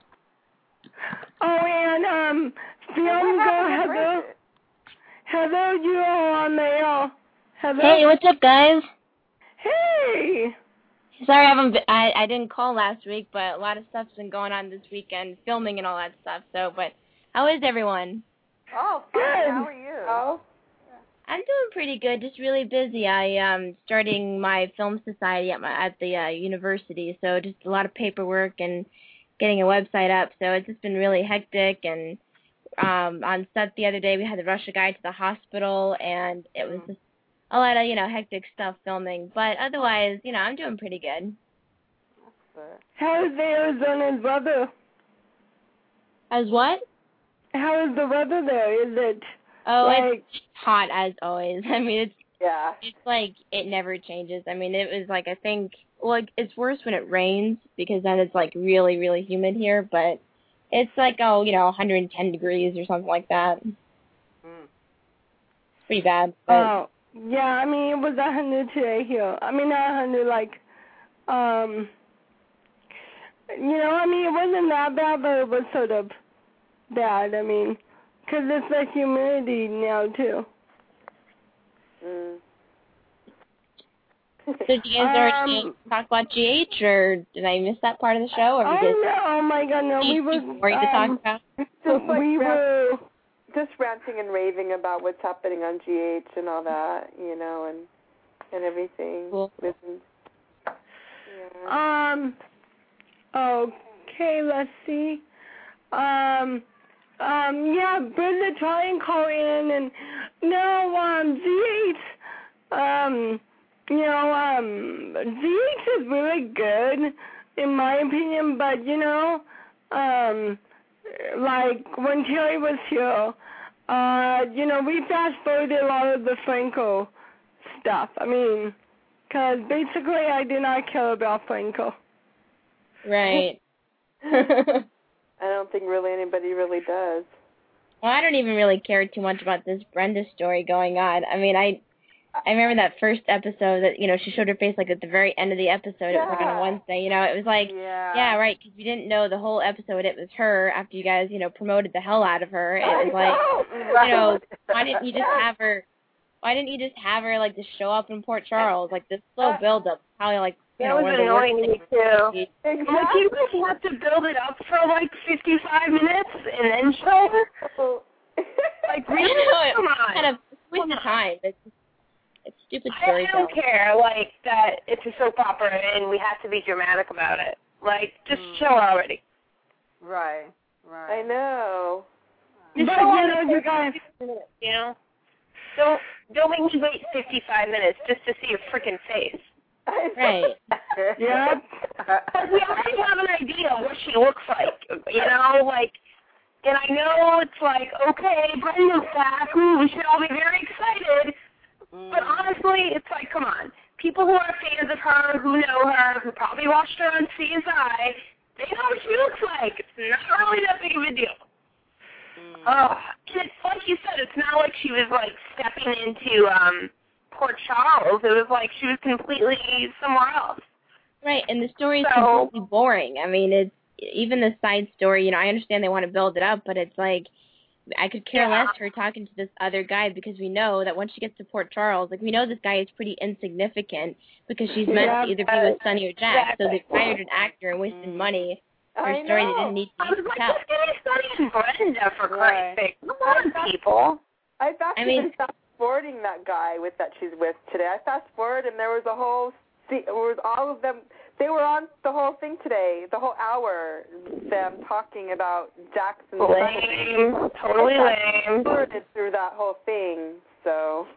B: Oh, and um, Bianca, Heather, Heather, you are on there. Heather.
F: Hey, what's up, guys?
B: Hey.
F: Sorry, I haven't. Been, I I didn't call last week, but a lot of stuff's been going on this weekend, filming and all that stuff. So, but how is everyone?
D: Oh, fine.
B: Good.
D: How are you?
C: Oh.
F: I'm doing pretty good. Just really busy. I um starting my film society at my at the uh, university, so just a lot of paperwork and getting a website up. So it's just been really hectic. And um on set the other day, we had to rush a guy to the hospital, and it was just a lot of, you know, hectic stuff filming. But otherwise, you know, I'm doing pretty good.
B: How is the Arizona weather?
F: As what?
B: How is the weather there? Is it
F: Oh,
B: like...
F: it's hot as always. I mean, it's
C: Yeah.
F: it's like it never changes. I mean, it was like, I think, well, it's worse when it rains because then it's like really, really humid here. But it's like, oh, you know, one hundred ten degrees or something like that.
D: Mm.
F: Pretty bad. But
B: Oh. Yeah, I mean, it was one hundred today here. I mean, not one hundred, like, um, you know, I mean, it wasn't that bad, but it was sort of bad, I mean, because it's the humidity now, too.
C: Mm.
F: So did you guys already
B: Um,
F: talk about G H, or did I miss that part of the show? Or
B: Oh,
F: we just
B: no, oh my God, no, we were,
F: boring to talk
B: um,
F: about?
C: Just like
B: we
C: rant-
B: were,
C: just ranting and raving about what's happening on G H and all that, you know, and and everything.
F: Cool.
C: Listen. Yeah.
B: um, okay, let's see. Um, um, yeah, Brenda, try and call in, and no, um, G H, um, you know, um, G H is really good, in my opinion, but, you know, um, like, when Terry was here, uh, you know, we fast-forwarded a lot of the Franco stuff. I mean, because basically I did not care about Franco.
F: Right.
C: I don't think really anybody really does.
F: Well, I don't even really care too much about this Brenda story going on. I mean, I I remember that first episode that, you know, she showed her face, like, at the very end of the episode. It was, like, on a
C: Yeah.
F: Wednesday, you know. It was like,
D: Yeah.
F: yeah, right, because we didn't know the whole episode it was her after you guys, you know, promoted the hell out of her. It was like, you know, why didn't you just have her, why didn't you just have her, like, just show up in Port Charles? Like, this slow build-up, probably, like, you
E: That
F: know,
E: was
F: one of the
E: annoying
F: worst
E: me,
F: things.
E: too.
C: Exactly.
E: Like, you guys have to build it up for, like, fifty-five minutes and then show her? Like, really?
F: I know,
E: Come
F: it's
E: on.
F: kind of a waste of time. It's, it's stupid
E: I, I
F: storytelling.
E: don't care, like, that it's a soap opera and we have to be dramatic about it. Like, just
D: Mm.
E: show already.
D: Right, right.
C: I know.
E: Just
B: But,
E: show
B: you
E: on
B: know,
E: the
B: you guys,
E: minutes, you know? Don't, don't make me wait fifty-five minutes just to see a freaking face.
F: Right.
B: yeah,
E: Like, we already have an idea of what she looks like, you know? Like, and I know it's like, okay, Brenda's back, ooh, we should all be very excited. But honestly, it's like, come on. People who are fans of her, who know her, who probably watched her on C S I, they know what she looks like. It's not really that big of a deal.
D: Mm.
E: Oh, and it's like you said, it's not like she was, like, stepping into um, Port Charles. It was like she was completely somewhere else.
F: Right, and the story is
E: So-
F: completely boring. I mean, it's even the side story, you know, I understand they want to build it up, but it's like, I could care
E: Yeah.
F: less her talking to this other guy because we know that once she gets to Port Charles, like, we know this guy is pretty insignificant because she's meant
B: Yeah.
F: to either be with Sonny or Jack, so
E: Exactly.
F: they've hired an actor and wasted
D: Mm.
F: money for
C: I
F: a story
C: know.
F: they didn't need
E: I
F: to
E: was like,
F: tell.
E: just give me Sonny and Brenda, for
D: Right.
E: Christ's sake. Come on, people.
C: I've actually
F: I mean-
C: been fast forwarding that guy with that she's with today. I fast forward and there was a whole, se- it was all of them. They were on the whole thing today, the whole hour, them talking about Jackson.
E: Lame. Totally lame.
C: Forwarded through that whole thing, so.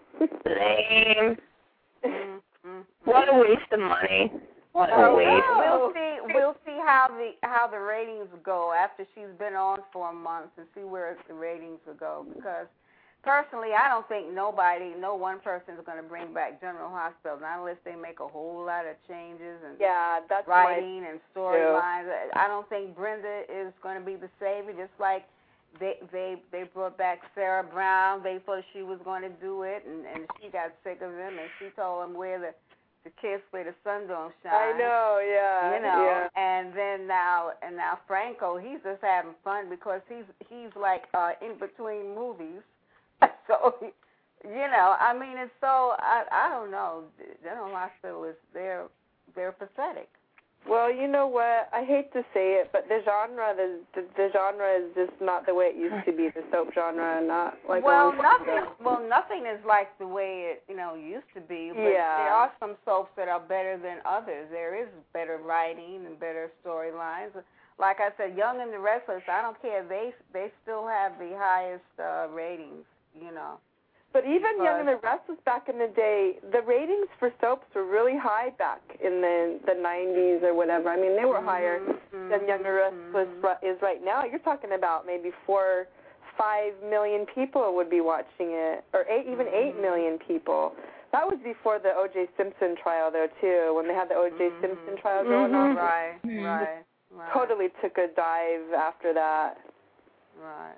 E: Lame.
D: Mm, mm,
E: What a waste of money. What a
C: Oh,
E: waste.
C: no.
D: We'll see. We'll see how the how the ratings go after she's been on for a month, and see where the ratings will go. Because personally, I don't think nobody, no one person is going to bring back General Hospital, not unless they make a whole lot of changes and
C: Yeah, that's my.
D: writing and storylines. I don't think Brenda is going to be the savior. Just like they they they brought back Sarah Brown, they thought she was going to do it, and and she got sick of him, and she told him where the the kiss where the sun don't shine.
C: I know, yeah.
D: You know,
C: Yeah.
D: and then now and now Franco, he's just having fun because he's he's like uh, in between movies. So, you know, I mean, it's so I I don't know. General Hospital is they're they're pathetic.
C: Well, you know what? I hate to say it, but the genre, the the, the genre is just not the way it used to be. The soap genre, not like.
D: well,
C: a long time
D: nothing.
C: ago.
D: Well, nothing is like the way it you know used to be. But
C: Yeah.
D: there are some soaps that are better than others. There is better writing and better storylines. Like I said, Young and the Restless. I don't care. They they still have the highest uh, ratings. You know.
C: But even
D: But-
C: Young and the Restless back in the day, the ratings for soaps were really high back in the the nineties or whatever. I mean, they were higher
D: Mhm,
C: than Young and the Restless
D: mhm.
C: ri- is right now. You're talking about maybe four, five million people would be watching it, or eight, even eight
D: Mhm.
C: million people. That was before the O J Simpson trial, though, too. When they had the O J
D: Mhm.
C: Simpson trial going on,
D: Right,
F: Mhm.
D: right, right.
C: totally took a dive after that.
D: Right.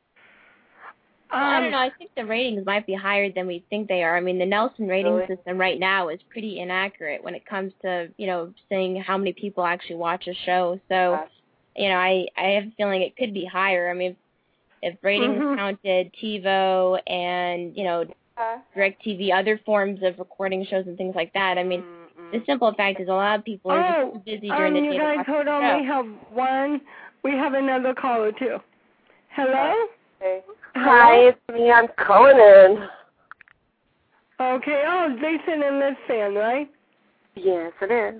F: I
B: um,
F: don't know. I think the ratings might be higher than we think they are. I mean, the Nelson rating
C: Really?
F: system right now is pretty inaccurate when it comes to, you know, saying how many people actually watch a show. So,
C: Uh,
F: you know, I, I have a feeling it could be higher. I mean, if, if ratings
B: Mhm.
F: counted TiVo and, you know,
C: uh,
F: DirecTV, other forms of recording shows and things like that, I mean,
D: Mm,
F: the simple fact is a lot of people are
B: Oh,
F: just busy
B: um,
F: during the day.
B: you
F: to
B: guys,
F: watch
B: hold
F: the
B: on.
F: show.
B: We have one. We have another caller, too. Hello?
C: Hey.
G: Hi, it's me. I'm calling in.
B: Okay. Oh, Jason and Liz fan, right?
G: Yes, it is.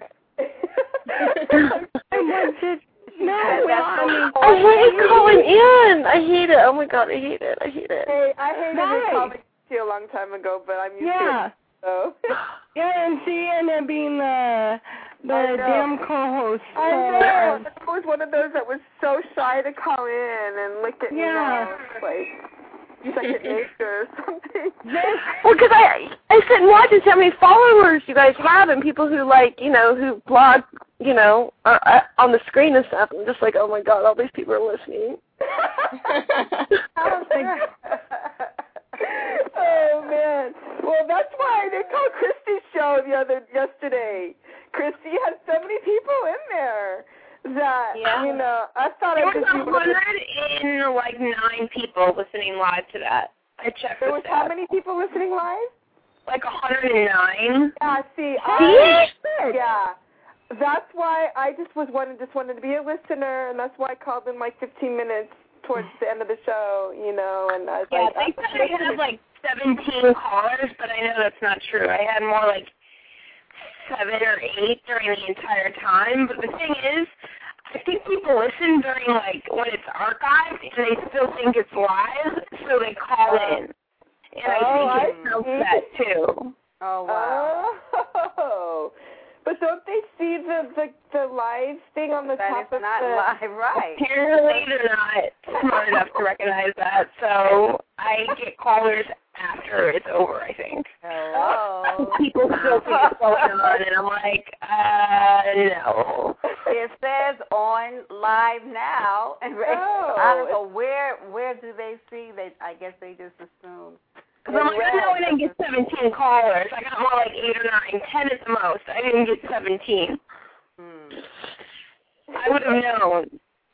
B: I want to... No, well, I mean...
G: I hate calling in. I hate it. Oh, my God, I hate it. I hate it.
C: Hey, I hated
B: Why?
C: your comment to you a long time ago, but I'm used
B: Yeah.
C: to it. So.
B: Yeah, and she ended up being the, the
C: I know.
B: damn co-host.
C: I
B: so,
C: know.
B: um,
C: I was one of those that was so shy to call in and look at me
B: Yeah.
C: now, like second nature or something.
G: Well, because I, I sit and watch and see how many followers you guys have and people who, like, you know, who blog, you know, are, uh, on the screen and stuff. I'm just like, oh, my God, all these people are listening.
C: Oh man! Well, that's why I didn't call Christy's show the other yesterday. Christy has so many people in there that
E: Yeah.
C: you know. I thought
E: There
C: it
E: was
C: was
E: a hundred and like nine people listening live to that. I checked
C: There
E: the
C: was how
E: stats.
C: many people listening live?
E: Like a hundred and nine.
C: Yeah. See,
E: See?
C: I, yeah. That's why I just was wanted just wanted to be a listener, and that's why I called in like fifteen minutes towards the end of the show, you know. And I was
E: Yeah,
C: like,
E: they said I had like seventeen callers, but I know that's not true. I had more like seven or eight during the entire time. But the thing is, I think people listen during like when it's archived and they still think it's live, so they call in. And I
C: Oh,
E: think
C: I
E: it helps that too.
D: Oh, wow.
C: Oh. But don't they see the, the, the live thing on the
D: That
C: top
D: is
C: of
D: not
C: the...
D: live, right.
E: Apparently they're not smart enough to recognize that, so I get callers after it's over, I think.
D: Hello.
E: People still think it's going on, and I'm like, uh, no.
D: It says on live now, and
C: Oh.
D: I don't know where where do they see? They I guess they just assume.
E: Because I'm like, I know I didn't get seventeen callers. I got more like eight or nine, ten at the most. I didn't get seventeen.
D: Hmm.
E: I would have known.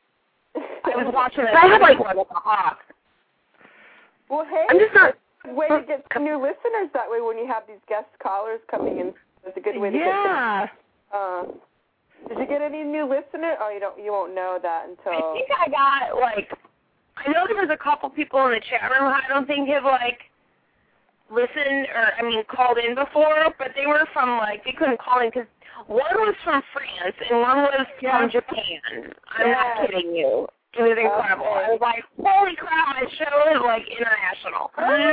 E: I was watching it.
G: I had, like-
E: like a hawk.
C: Well, hey,
G: I'm just not...
C: it's a way to get some new listeners that way when you have these guest callers coming in. It's a good way to
B: yeah.
C: get them. Uh, did you get any new listeners? Oh, you don't. You won't know that
E: I
C: until...
E: think I got, like, I know there was a couple people in the chat room I don't think have, like, listened or, I mean, called in before, but they were from, like, they couldn't call in because one was from France and one was
B: Yeah.
E: from Japan. I'm
C: Yeah.
E: not kidding you. It was incredible.
C: Okay.
E: I was like, holy crap, my show is, like, international.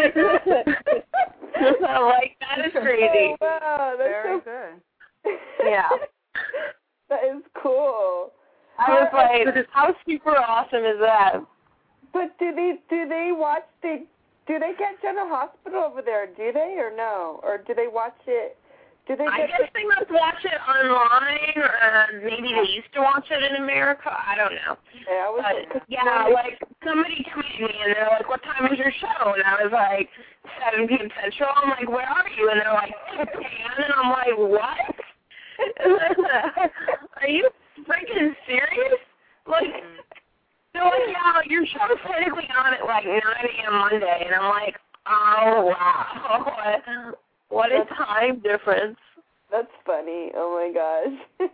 E: I'm like, that is crazy.
C: Oh, wow, that's
D: Very
C: so...
D: good.
E: Yeah.
C: That is cool.
E: I was like, how super awesome is that?
C: But do they do they watch the do they get General Hospital over there? Do they or no? Or do they watch it? Do they
E: I
C: get?
E: guess they must watch it online, or maybe they used to watch it in America. I don't know.
C: Yeah, I was,
E: But, yeah, like, somebody tweeted me, and they're like, what time is your show? And I was like, seven p.m. Central. I'm like, where are you? And they're like, Japan. And I'm like, what? Are you freaking serious? Like, they're like, yeah, your show's technically on at, like, nine a.m. Monday. And I'm like, oh, wow. What a time difference.
C: That's funny. Oh my gosh.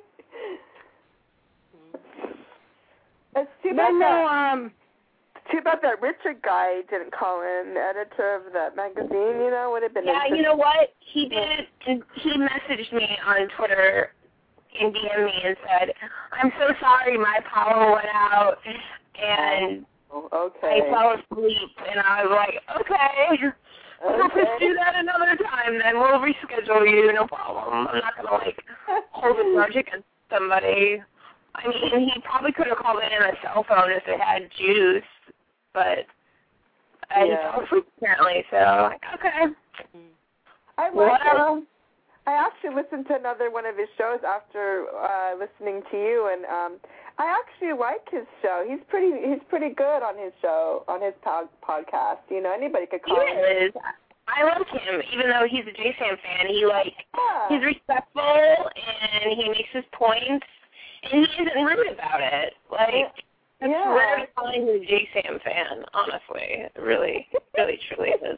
C: It's too
B: But
C: bad
B: no,
C: that
B: um,
C: too bad that Richard guy didn't call in, the editor of that magazine. You know, would have been.
E: Yeah, you know what? He did. And he messaged me on Twitter and D M'd me and said, "I'm so sorry, my power went out, and
C: Oh, okay.
E: I fell asleep." And I was like, "Okay, we'll
C: Okay.
E: just do that another time. Then we'll reschedule you. No problem. I'm not gonna like hold a grudge against somebody." I mean, he probably could have called in on a cell phone if it had juice, but I
C: Yeah.
E: fell asleep apparently. So I'm like, okay,
C: I like
E: whatever.
C: it. I actually listened to another one of his shows after uh, listening to you, and um, I actually like his show. He's pretty. He's pretty good on his show, on his pod- podcast. You know, anybody could
E: He
C: call him.
E: is. I like him, even though he's a J Sam fan. He like
C: Yeah.
E: he's respectful and he makes his points, and he isn't rude about it. Like it's
C: Yeah.
E: rare to find a J Sam fan, honestly. It really, really, truly is.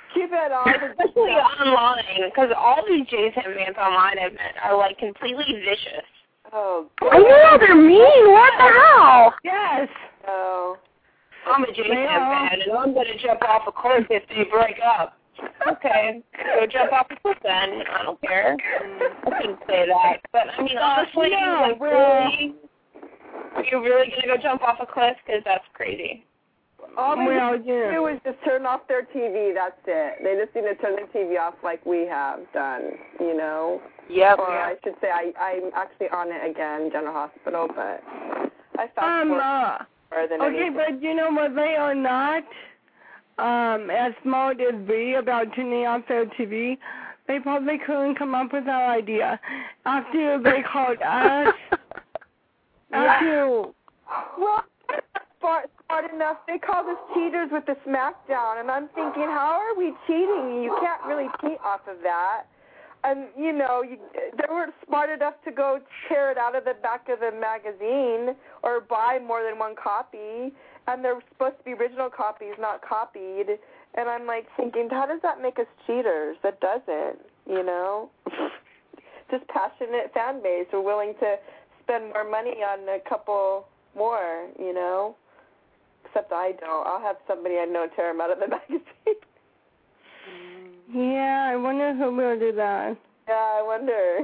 C: Keep it on.
G: Especially online, because all these Jay's headbands online I've met are, like, completely vicious.
C: Oh, God.
G: I know, they're mean. What the hell?
B: Yes.
C: Oh.
G: I'm a Jay's headband, and I'm going to jump off a cliff if they break up. Okay, go jump off a cliff then. I don't care. I couldn't say that. But, I mean, honestly,
B: no,
G: like, really, are you really going to go jump off a cliff? Because that's crazy.
C: All they
B: Well,
C: need to
B: yeah.
C: do is just turn off their T V, that's it. They just need to turn their T V off like we have done, you know?
G: Yep.
C: Or I should say I, I'm actually on it again, General Hospital, but I fast
B: Um,
C: forward
B: uh,
C: more than
B: okay,
C: anything.
B: but you know what? They are not um, as smart as we about turning off their T V. They probably couldn't come up with that idea. After they called us, after...
C: Well, smart, smart enough. They called us cheaters with the SmackDown, and I'm thinking, how are we cheating? You can't really cheat off of that. And, you know, you, they weren't smart enough to go tear it out of the back of the magazine or buy more than one copy. And they're supposed to be original copies, not copied. And I'm, like, thinking, how does that make us cheaters? That doesn't, you know? Just passionate fan base. We're willing to spend more money on a couple more, you know? Except I don't. I'll have somebody I know tear them out of the magazine.
B: Yeah, I wonder who will do that.
C: Yeah, I wonder.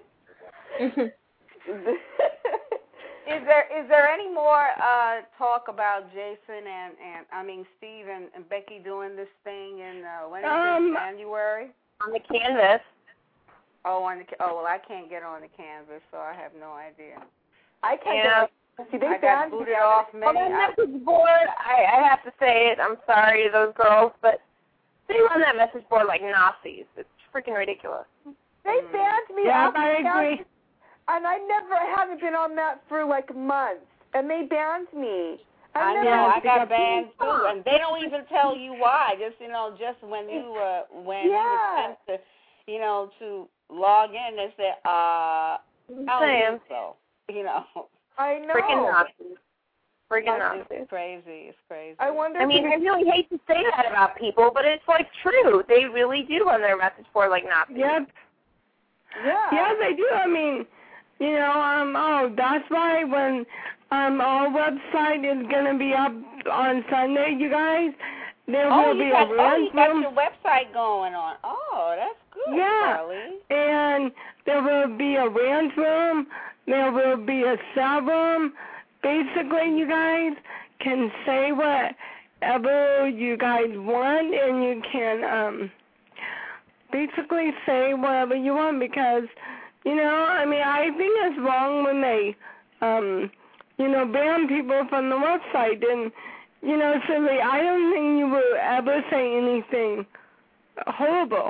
D: Is there is there any more uh, talk about Jason and, and I mean Steve and, and Becky doing this thing in uh, when is
B: Um,
D: it, January?
G: On the canvas.
D: Oh, on the oh well, I can't get on the canvas, so I have no idea.
C: I can't
G: Yeah.
C: get See, they
D: I got
C: banned
D: booted
C: me.
D: off
G: On
D: many.
G: that
D: I,
G: message board, I, I have to say it. I'm sorry to those girls, but they run that message board like Nazis. It's freaking ridiculous.
C: They banned me
B: Yeah,
C: off
B: I
C: the
B: agree.
C: account, and I never I haven't been on that for like months, and they banned me.
D: I
C: never,
D: know, I
B: because
D: got banned too, and they don't even tell you why. Just you know, just when you uh, when you
C: Yeah.
D: attempt to, you know, to log in, they say, uh, I don't
G: Sam.
D: think so. You know,
C: I know.
G: Freaking Nazis. Freaking
D: it's
G: Nazis.
D: crazy. It's crazy.
C: I wonder.
G: I mean, I
C: if
G: really hate to say that about people, but it's like true. They really do run their message board like Nazis.
B: Yep.
C: yeah.
B: Yeah, they do. I mean, you know, um, oh, that's why when um our website is gonna be up on Sunday, you guys, there
D: oh,
B: will
D: you
B: be
D: got,
B: a
D: oh, you got
B: room.
D: your website going on. Oh, that's good,
B: Yeah.
D: Charlie.
B: And there will be a rant room. There will be a cell room. Basically, you guys can say whatever you guys want, and you can um basically say whatever you want because, you know, I mean, I think it's wrong when they, um, you know, ban people from the website. And, you know, Silly, I don't think you will ever say anything horrible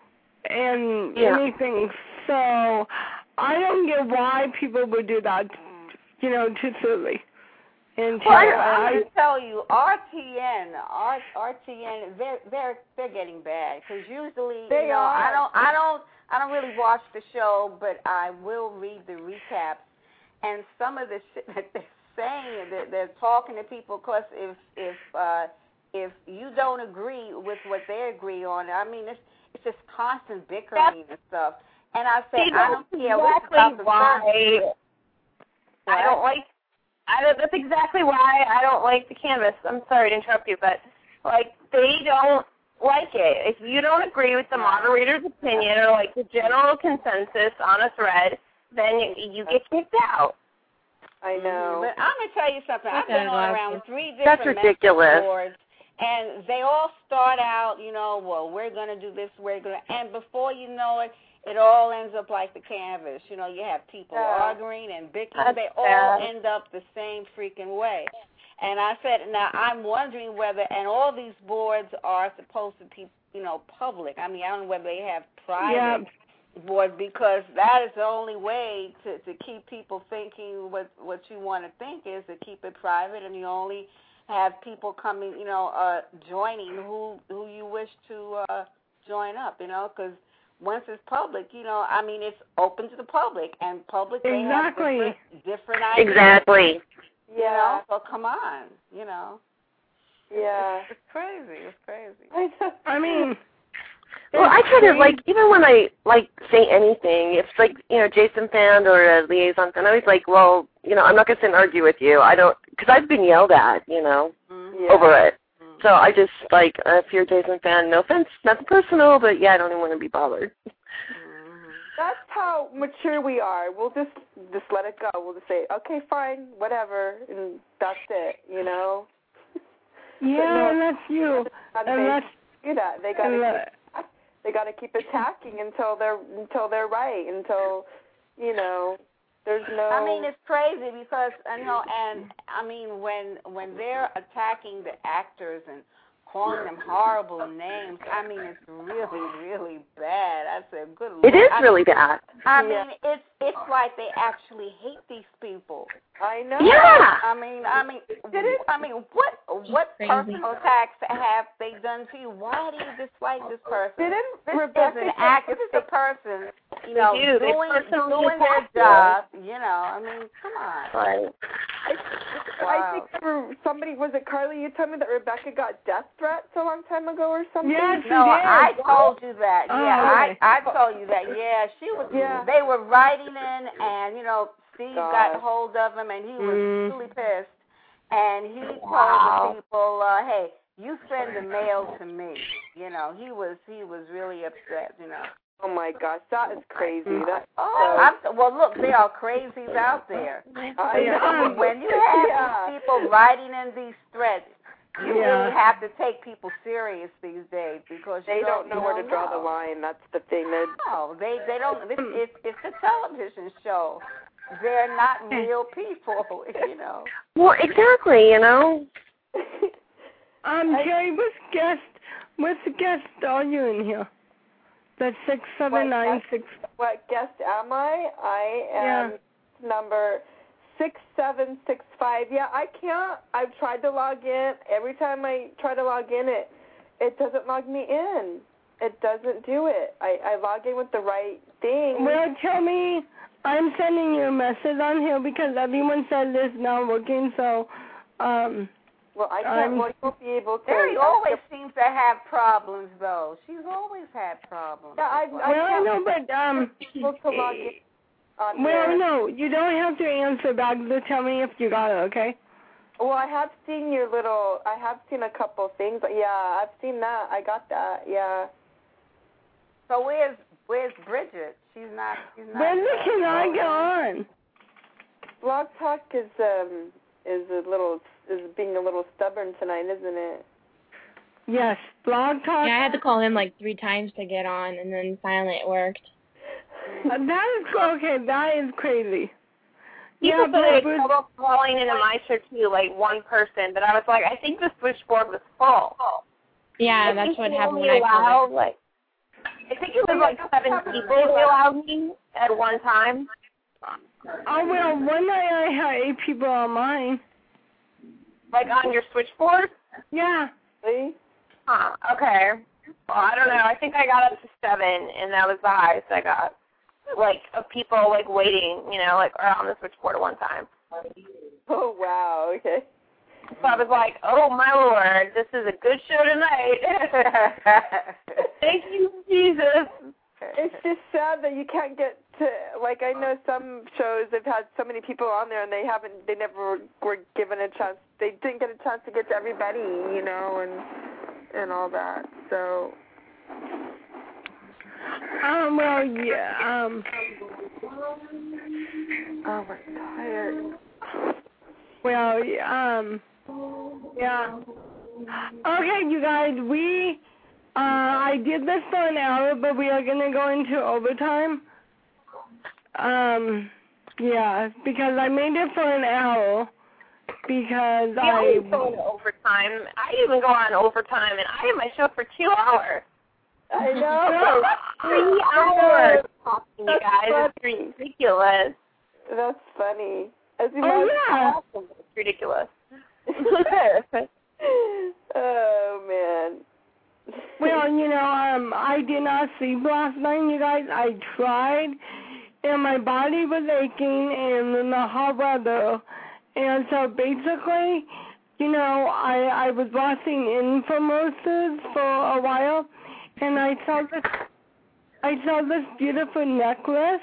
B: and
G: Yeah.
B: anything. So I don't get why people would do that, you know, to Silly. And
D: Well, I,
B: to-
D: I'm
B: I-
D: going to tell you, R T N, R, RTN, they're they're they're getting bad because usually,
C: They
D: you know, I
C: are.
D: don't I don't I don't really watch the show, but I will read the recaps, and some of the shit that they're saying, they're, they're talking to people. Because if if uh, if you don't agree with what they agree on, I mean, it's it's just constant bickering and stuff. And I say,
G: They
D: I don't
G: know
D: care what's
G: exactly
D: about the
G: why.
D: service.
G: I don't like. I don't, that's exactly why I don't like the canvas. I'm sorry to interrupt you, but like they don't like it. If you don't agree with the moderator's opinion or like the general consensus on a thread, then you, you get kicked out.
C: I know.
D: But I'm gonna tell you something. I've been on around three
G: That's
D: different
G: ridiculous.
D: message boards, and they all start out, you know, well, we're gonna do this, we're gonna, and before you know it, it all ends up like the canvas. You know, you have people
C: Yeah.
D: arguing and bickering.
G: That's
D: They all
G: sad.
D: end up the same freaking way. And I said, now I'm wondering whether, and all these boards are supposed to be, you know, public. I mean, I don't know whether they have private boards because that is the only way to, to keep people thinking what what you want to think is to keep it private, and you only have people coming, you know, uh, joining who who you wish to uh, join up, you know, because once it's public, you know, I mean, it's open to the public, and public, they
B: Exactly.
D: have different, different ideas.
G: Exactly.
D: You know, so come on, you know.
C: Yeah.
D: It's crazy. It's crazy.
C: I know.
B: I mean,
G: Well, I try to, like, even when I, like, say anything, if, like, you know, Jason fan or a liaison fan, I always like, well, you know, I'm not going to sit and argue with you. I don't, because I've been yelled at, you know,
C: Yeah.
G: over it. So I just, like, uh, if you're a Jason fan, no offense, nothing personal, but, yeah, I don't even want to be bothered.
C: That's how mature we are. We'll just just let it go. We'll just say, okay, fine, whatever, and that's it, you know?
B: yeah,
C: no,
B: and that's you.
C: Not
B: And
C: they
B: that's,
C: do that. They gotta
B: and, uh,
C: keep, they gotta keep attacking until they're until they're right, until, you know, there's no...
D: I mean, it's crazy because, you know, and, I mean, when when they're attacking the actors and calling them horrible names, I mean, it's really, really bad. I said, good Lord.
G: It is
D: I
G: really
D: mean,
G: bad.
D: I
C: Yeah.
D: mean, it's it's like they actually hate these people.
C: I know.
G: Yeah.
D: I mean, I mean, I mean, what what
F: Crazy.
D: personal attacks have they done to you? Why do you dislike this person?
C: Didn't
D: This
C: Rebecca
D: is an
C: say-
D: act. This is a person, you know,
G: do. They
D: doing
G: personally
D: doing their
G: attack you.
D: job. You know, I mean, come on.
G: Right.
C: I think there were somebody, was it Carly, you told me that Rebecca got death threats a long time ago or something?
B: yes, she
D: No,
B: did.
D: I told you that.
B: Oh,
D: Yeah,
B: okay.
D: I I told you that. Yeah, she was.
C: Yeah.
D: They were writing in, and you know, Steve
C: God.
D: got hold of him, and he was
B: Mm.
D: really pissed. And he told
G: Wow.
D: the people, uh, "Hey, you send the mail to me." You know, he was he was really upset. You know.
C: Oh my gosh, that is crazy. That's
D: Oh, I'm, well, look, there are crazies out there.
C: I know.
D: When you have
C: Yeah.
D: these people writing in these threats, you
B: Yeah.
D: really have to take people serious these days because
C: They
D: you
C: don't know
D: you
C: where to
D: don't
C: draw the
D: know.
C: line. That's the thing. That
D: No, they they don't. It's it's, it's a television show. They're not real people, you know.
G: Well, exactly, you know.
B: Um, Jerry, which guest, which guest are you in here? The six seven nine six.
C: What guest am I? I am
B: Yeah.
C: number six seven six five. Yeah, I can't. I've tried to log in. Every time I try to log in, it it doesn't log me in. It doesn't do it. I, I log in with the right thing.
B: Well, tell me, I'm sending you a message on here because everyone said it's not working, so, um...
C: Well, I can't.
B: Um,
C: well, you won't be able to.
D: Terry always seems to have problems, though. She's always had problems.
C: Yeah, I, I
B: well, I
C: can't
B: know, but, um...
C: be able to log in on
B: Well,
C: here.
B: no, you don't have to answer back. Just tell me if you got it, okay?
C: Well, I have seen your little. I have seen a couple things. Yeah, I've seen that. I got that. Yeah.
D: So where's where's Bridget? She's not. She's not.
B: When can I get on?
C: Blog Talk is um is a little is being a little stubborn tonight, isn't it?
B: Yes, Blog Talk.
F: Yeah, I had to call him like three times to get on, and then finally it worked.
B: Uh, that is okay. That is crazy.
G: People
B: yeah,
G: said
B: but,
G: they had
B: but
G: trouble calling into my show too, like one person, but I was like, I think the switchboard was full.
F: Yeah,
G: I
F: that's
G: think
F: what
G: they
F: happened
G: only
F: when I called.
G: allowed, like, I think it was like seven people they allowed me at one time.
B: oh well, one night I had eight people on mine.
G: Like on your switchboard?
B: Yeah.
C: See?
G: Huh, okay. Well, I don't know. I think I got up to seven, and that was the highest I got. Like, of people, like, waiting, you know, like, on the switchboard at one time.
C: Oh wow. Okay.
G: So I was like, oh, my Lord, this is a good show tonight. Thank you, Jesus.
C: It's just sad that you can't get to, like, I know some shows they've had so many people on there and they haven't, they never were given a chance, they didn't get a chance to get to everybody, you know, and and all that, so.
B: Um, well, yeah, um,
C: Oh, we're tired.
B: well, um, yeah. Okay, you guys, we, uh, I did this for an hour, but we are going to go into overtime. Um, yeah, because I made it for an hour, because
G: We
B: I...
G: always go into overtime. I even go on overtime, and I have my show for two hours.
C: I know.
G: Three hours talking, you guys. It's ridiculous.
C: That's funny. As you
B: Oh,
C: might-
B: yeah.
G: It's ridiculous.
C: Oh, man.
B: Well, you know, um, I did not sleep last night, you guys. I tried, and my body was aching, and in the hot weather, and so basically, you know, I I was watching infomercials for a while, and I saw this I saw this beautiful necklace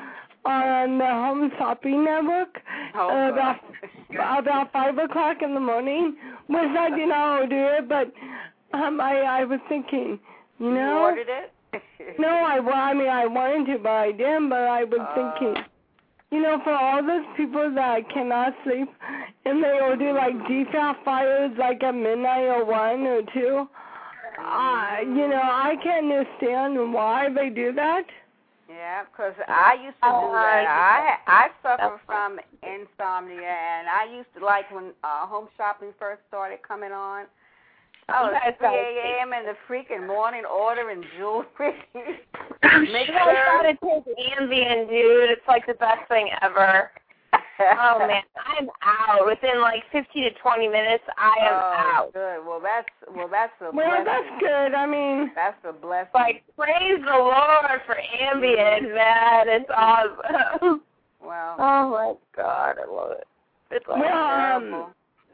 B: on the Home Shopping Network
D: Oh,
B: uh,
D: God.
B: about about five o'clock in the morning. Was I did not do it, but um, I I was thinking, you know,
D: You ordered it?
B: no, I well, I mean I wanted to, but I didn't. But I was
D: Uh.
B: thinking, you know, for all those people that cannot sleep and they will do like decaf fires like at midnight or one or two, uh, you know, I can't understand why they do that.
D: Yeah, because I used to do that. I I suffer from insomnia, and I used to like when uh, Home Shopping first started coming on. Oh, it's three a.m. in the freaking morning ordering jewelry.
G: Make sure I gotta take Ambien, dude. It's like the best thing ever. Oh man, I'm out. Within like fifteen to twenty minutes, I am
D: oh,
G: out.
D: Good. Well, that's well, that's a
B: Well,
D: blessing.
B: that's good. I mean,
D: That's a blessing.
G: Like, praise the Lord for Ambien, man. It's awesome.
D: Well.
G: Oh my God, I love it. It's awesome.
B: well, um,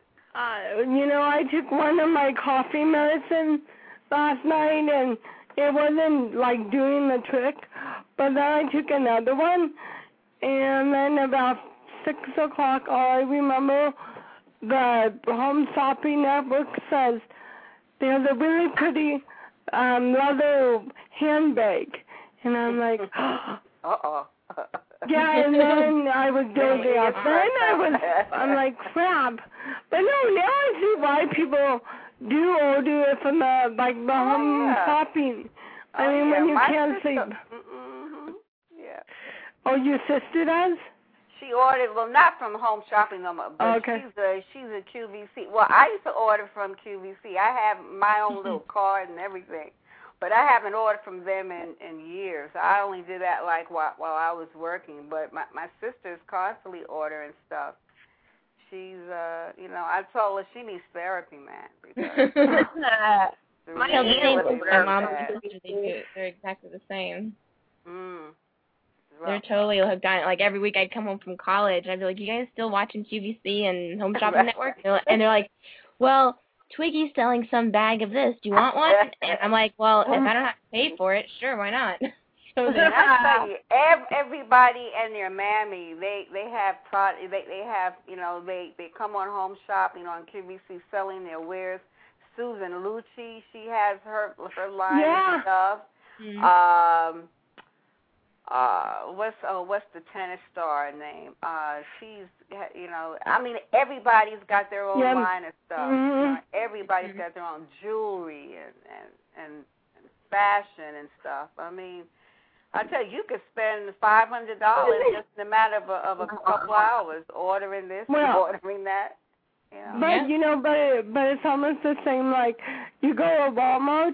B: uh, you know, I took one of my coffee medicine last night, and it wasn't like doing the trick. But then I took another one, and then about six o'clock, all I remember, the Home Shopping Network says there's a really pretty um, leather handbag, and I'm like,
D: uh-oh.
B: yeah, and then I was dozing off. Then I was, I'm like, crap. But no, now I see why people do order it from the, like, the
D: Oh,
B: home
D: yeah.
B: shopping. I
D: Oh,
B: mean,
D: yeah,
B: when you
D: my
B: can't
D: sister,
B: sleep.
D: Mm-hmm. Yeah.
B: Oh, your sister does?
D: She ordered, well, not from Home Shopping no more, but
B: Oh, okay.
D: she's a she's a Q V C. Well, I used to order from Q V C. I have my own little card and everything, but I haven't ordered from them in, in years. I only did that like while while I was working. But my my sister's constantly ordering stuff. She's uh, you know, I told her she needs therapy, man. Because
G: My
F: I feel the same
G: really
F: with my mom
G: bad.
F: and sister. They do. They're exactly the same.
D: Mm.
F: They're totally hooked on it. Like every week I'd come home from college, I'd be like, "You guys still watching Q V C and Home Shopping Network?" And they're, like, and they're like, "Well, Twiggy's selling some bag of this. Do you want one?" And I'm like, "Well, if I don't have to pay for it, sure, why not?" So
D: And I tell you, ev- everybody and their mammy, they they have pro- they they have you know they they come on Home Shopping on Q V C selling their wares. Susan Lucci, she has her her line
B: Yeah.
D: of stuff.
F: Mm-hmm.
D: Um, uh, what's oh what's the tennis star name? Uh, she's you know I mean everybody's got their own
B: Yeah.
D: line of stuff.
B: Mhm.
D: You know, everybody's
F: Mhm.
D: got their own jewelry and and and, and fashion and stuff. I mean. I tell you, you could spend five hundred dollars just in a matter of a, of a couple hours ordering this,
B: Well,
D: ordering that. You know?
B: But
F: Yeah.
B: you know, but it, but it's almost the same. Like you go to Walmart,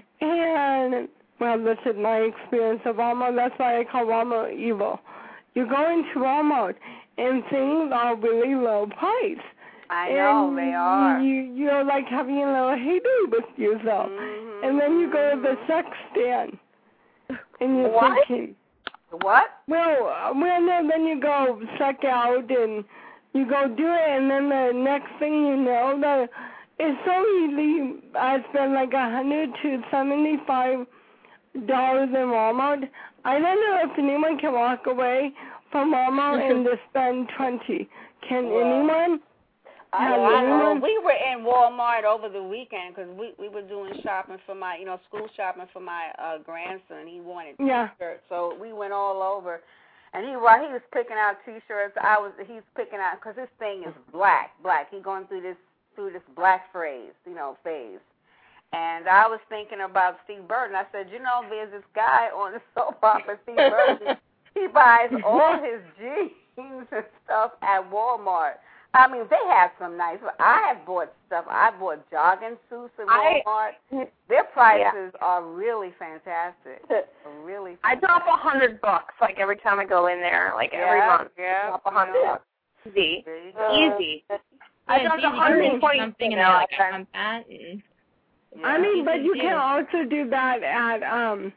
B: and well, this is my experience of Walmart. That's why I call Walmart evil. You go into Walmart, and things are really low price.
D: I know
B: and
D: they are.
B: You you're like having a little heyday with yourself,
D: Mm-hmm,
B: and then you go to the
D: mhm.
B: sex stand, and you're
D: What?
B: thinking,
D: What?
B: well, uh, well, no, then you go check out and you go do it, and then the next thing you know, the it's so easy. I spend like a hundred to seventy-five dollars in Walmart. I don't know if anyone can walk away from Walmart and just spend twenty. Can
D: Well,
B: anyone?
D: I,
B: Has
D: I know.
B: anyone?
D: We were in Walmart over the weekend because we we were doing shopping for my, you know, school shopping for my uh, grandson. He wanted
B: Yeah.
D: T-shirts, so we went all over. And he while he was picking out T-shirts, I was he's picking out because this thing is black, black. He's going through this through this black phrase, you know, phase. And I was thinking about Steve Burton. I said, you know, there's this guy on the soap opera, Steve Burton. He buys all his jeans and stuff at Walmart. I mean, they have some nice. I have bought stuff. I bought jogging suits at Walmart.
G: I,
D: Their prices yeah. are really fantastic. Really. Fantastic.
G: I drop a hundred bucks like every time I go in there, like
D: yeah,
G: every month.
D: Yeah.
G: I drop a hundred
D: yeah.
G: bucks. Easy.
D: Uh,
G: Easy.
F: Yeah,
G: I
F: it's
G: dropped
F: easy
G: a hundred and twenty
F: something and
G: now.
F: they're like, I want that. And
D: yeah.
B: I mean, but you
F: do.
B: can also do that at um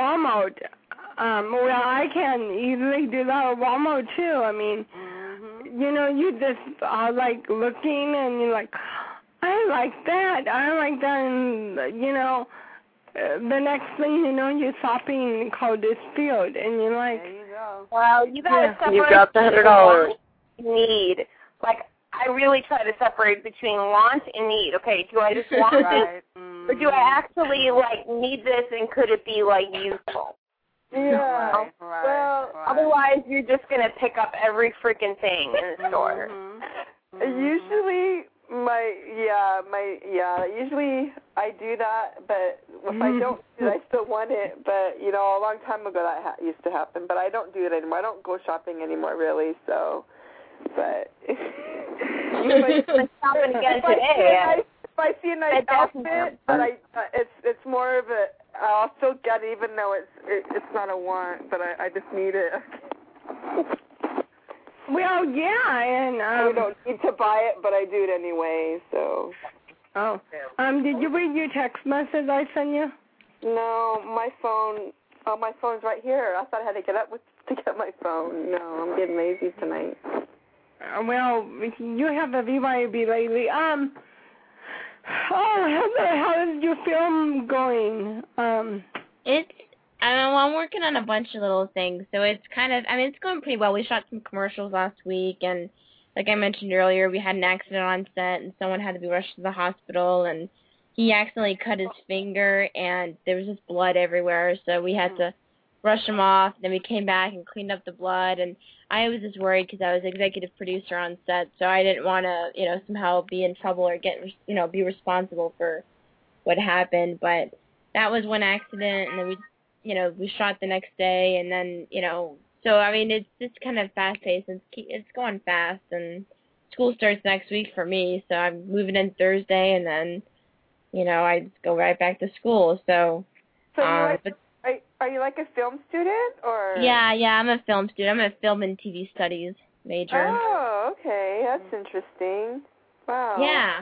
B: Walmart. Um, well, I can easily do that at Walmart too. I mean,
D: Mm-hmm.
B: you know, you just are like looking and you're like, I like that, I like that, and you know, uh, the next thing you know, you're shopping Coldest Field, and you're like,
D: there you go.
G: Well, you gotta
B: Yeah.
G: separate.
H: You got the hundred dollars.
G: Need. Like, I really try to separate between want and need. Okay, do I just want
D: Right.
G: this,
D: Mm-hmm.
G: or do I actually like need this, and could it be like useful?
C: Yeah.
D: Right, right,
C: Well,
D: right.
G: Otherwise, you're just gonna pick up every freaking thing in the store.
D: Mm-hmm.
C: Uh, Usually, my yeah, my yeah. Usually, I do that, but if I don't do it, I still want it. But you know, a long time ago that ha- used to happen. But I don't do it anymore. I don't go shopping anymore, really. So, but
G: You're shopping again
C: if I see a
G: today.
C: nice, if I see a nice
G: That doesn't
C: outfit, but I uh, it's it's more of a I'll still get it even though it's it, it's not a want, but I I just need it.
B: well, yeah, and um,
C: I don't need to buy it, but I do it anyway. So.
B: oh, um, did you read your text message I sent you?
C: No, my phone. Oh, my phone's right here. I thought I had to get up with to get my phone. No, I'm getting lazy tonight.
B: Uh, well, you have a V Y B lately. Um, oh, how the how is your film going? Um,
F: It's I don't know, I'm working on a bunch of little things, so it's kind of I mean it's going pretty well. We shot some commercials last week, and like I mentioned earlier, we had an accident on set, and someone had to be rushed to the hospital, and he accidentally cut his finger, and there was just blood everywhere, so we had to rush him off. Then we came back and cleaned up the blood, and I was just worried because I was executive producer on set, so I didn't want to, you know, somehow be in trouble or get, you know, be responsible for what happened. But that was one accident, and then we, you know, we shot the next day, and then, you know, so I mean, it's just kind of fast paced. It's it's going fast, and school starts next week for me, so I'm moving in Thursday, and then, you know, I just go right back to school. So,
C: So you
F: um,
C: like,
F: but
C: are, are you like a film student or?
F: yeah, yeah, I'm a film student. I'm a film and T V studies major.
C: Oh, okay, that's interesting. Wow.
F: Yeah.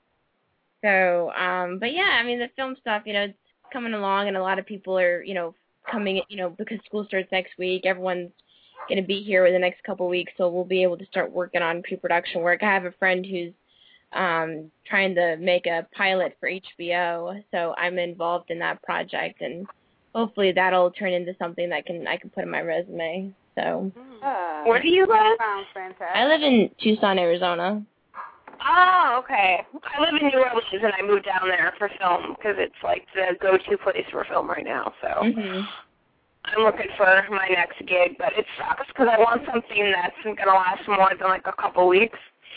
F: So, um, but yeah, I mean, the film stuff, you know, it's coming along, and a lot of people are, you know, coming, you know, because school starts next week. Everyone's going to be here in the next couple of weeks, so we'll be able to start working on pre-production work. I have a friend who's um, trying to make a pilot for H B O, so I'm involved in that project, and hopefully that'll turn into something that can I can put in my resume. So,
C: Yeah.
G: Where do you live?
D: Sounds fantastic.
F: I live in Tucson, Arizona.
G: Oh, okay. I live in New Orleans, and I moved down there for film because it's like the go-to place for film right now. So
F: Mhm.
G: I'm looking for my next gig, but it sucks because I want something that's going to last more than like a couple weeks.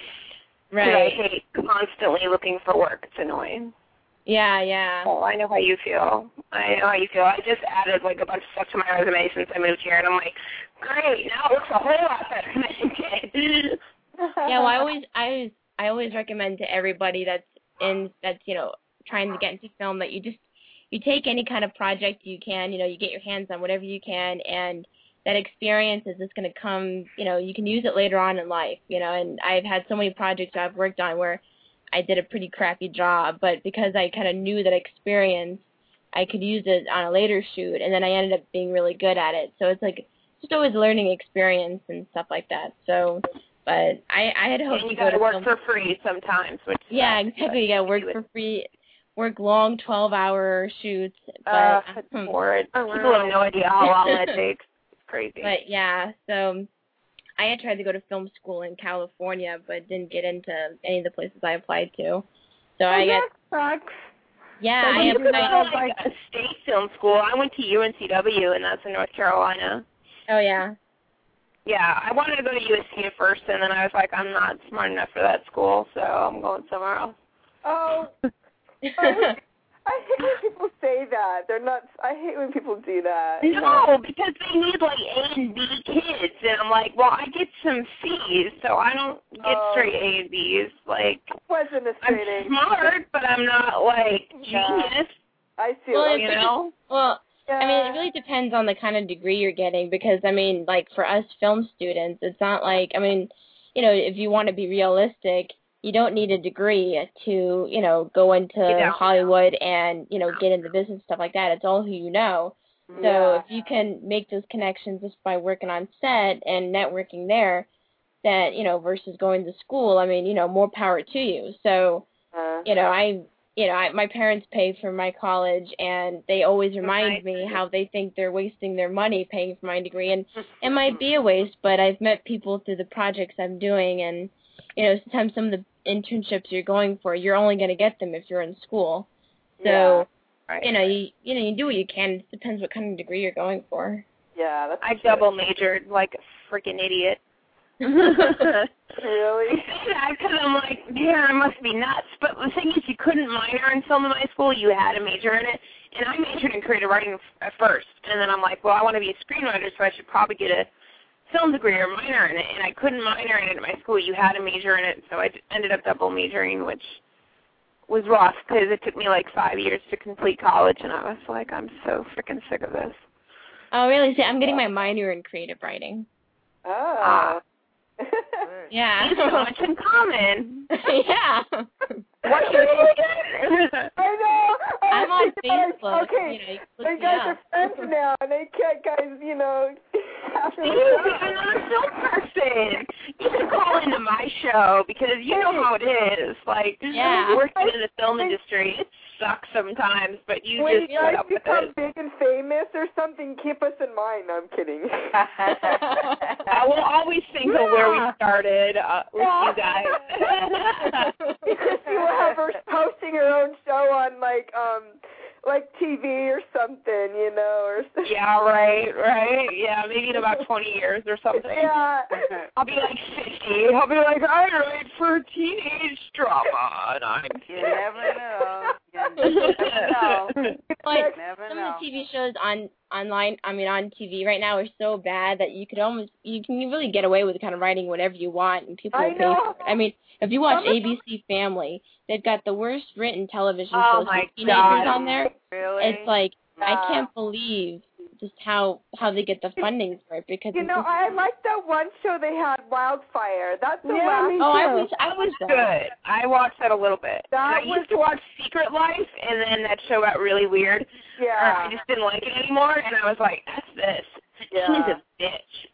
G: And I
F: Right.
G: hate constantly looking for work. It's annoying.
F: Yeah, yeah.
G: Well, I know how you feel. I know how you feel. I just added like a bunch of stuff to my resume since I moved here, and I'm like, great, now it looks a whole lot better than it did.
F: Yeah, well, I always, I always, I always recommend to everybody that's in, that's, you know, trying to get into film that you just, you take any kind of project you can, you know, you get your hands on whatever you can, and that experience is just going to come, you know, you can use it later on in life, you know, and I've had so many projects I've worked on where I did a pretty crappy job, but because I kind of knew that experience, I could use it on a later shoot, and then I ended up being really good at it. So it's like just always learning experience and stuff like that. So, but I, I had hoped
G: And you
F: to go
G: got
F: to
G: to work
F: film.
G: for free sometimes. Which
F: Yeah,
G: sucks,
F: exactly. You got to work
G: do it.
F: for free, work long twelve-hour shoots. But,
G: Uh, it's
F: um,
G: horrid.
C: Oh,
G: People
C: wow.
G: have no idea how long that takes. It's crazy.
F: But yeah, so I had tried to go to film school in California, but didn't get into any of the places I applied to. So
B: oh,
F: I got,
B: that sucks.
F: yeah,
B: But
F: I
B: you
F: am.
B: could
F: I,
G: I
B: have,
G: like a state film school. I went to U N C W, and that's in North Carolina.
F: oh yeah.
G: Yeah, I wanted to go to U S C at first, and then I was like, I'm not smart enough for that school, so I'm going somewhere else.
C: Oh, oh, I hate when people say that. They're not. I hate when people do that.
G: No, because they need like A and B kids, and I'm like, well, I get some C's, so I don't get
C: Oh.
G: straight A and B's. Like,
C: wasn't a
G: I'm
C: straight A.
G: smart, but I'm not like
C: Yeah.
G: genius.
C: I see.
F: Well,
C: what
G: You
F: it's
C: you
G: know?
F: Well,
C: yeah.
F: I mean, it really depends on the kind of degree you're getting, because, I mean, like, for us film students, it's not like, I mean, you know, if you want to be realistic, you don't need a degree to, you know, go into
G: You don't.
F: Hollywood and, you know, get into business, stuff like that. It's all who you know. So
C: Yeah.
F: if you can make those connections just by working on set and networking there, that, you know, versus going to school, I mean, you know, more power to you. So,
C: Uh,
F: you know, I, you know, I, my parents pay for my college, and they always remind me how they think they're wasting their money paying for my degree, and it might be a waste, but I've met people through the projects I'm doing, and, you know, sometimes some of the internships you're going for, you're only going to get them if you're in school. So,
C: yeah, right.
F: you know, you, you know, you do what you can. It depends what kind of degree you're going for.
C: Yeah, that's
G: I
C: true.
G: double majored like a freaking idiot.
C: Really?
G: Yeah, because I'm like, yeah, I must be nuts. But the thing is, you couldn't minor in film in my school. You had to major in it. And I majored in creative writing at first. And then I'm like, well, I want to be a screenwriter, so I should probably get a film degree or minor in it. And I couldn't minor in it at my school. You had to major in it. So I ended up double majoring, which was rough because it took me like five years to complete college. And I was like, I'm so freaking sick of this.
F: Oh, really? See, I'm getting my minor in creative writing.
C: Oh.
G: Ah.
F: Yeah.
G: So much in common.
F: Yeah.
G: What's your name again?
C: I know. Oh,
F: I'm on
C: you guys,
F: Facebook.
C: Okay,
F: You know, you can
C: they
F: look me
C: guys
F: up.
C: are friends now, and they can't, guys, you know.
G: Steve, I'm a film person. You should call into my show because you know how it is. Like,
F: Yeah.
G: working in the film industry, it sucks sometimes, but you
C: When
G: just
C: you
G: put
C: guys
G: up with
C: become
G: it.
C: big and famous or something, keep us in mind. No, I'm kidding.
G: I will always think of where we started uh, with
C: Yeah.
G: you guys.
C: Christy will have her hosting her own show on like um like T V or something, you know, or
G: Yeah, right, right. Yeah, maybe in about twenty years or something.
C: yeah.
G: I'll be like fifty. I'll be like, I write for teenage drama, and I'm
D: You never know. You never know.
F: But
D: Never
F: some
D: know.
F: of the T V shows on online, I mean, on T V right now are so bad that you could almost, you can really get away with kind of writing whatever you want, and people
C: I
F: will pay
C: know.
F: for it. I mean, if you watch
C: Some of
F: A B C Family, they've got the worst written television
G: Oh
F: shows
G: my
F: with teenagers
G: God.
F: on there.
D: Really?
F: It's like, I
C: Yeah.
F: can't believe just how how they get the funding for it, because
C: You
F: it's
C: know,
F: just,
C: I like that one show they had, Wildfire. That's the
B: Yeah,
C: last
B: me
F: oh, I
C: show.
F: was I was
G: Good.
F: that.
G: I watched that a little bit.
C: That
G: I
C: was-
G: used to watch Secret Life, and then that show got really weird. Or
C: Yeah.
G: I just didn't like it anymore, and I was like, that's this.
C: Yeah.
G: She's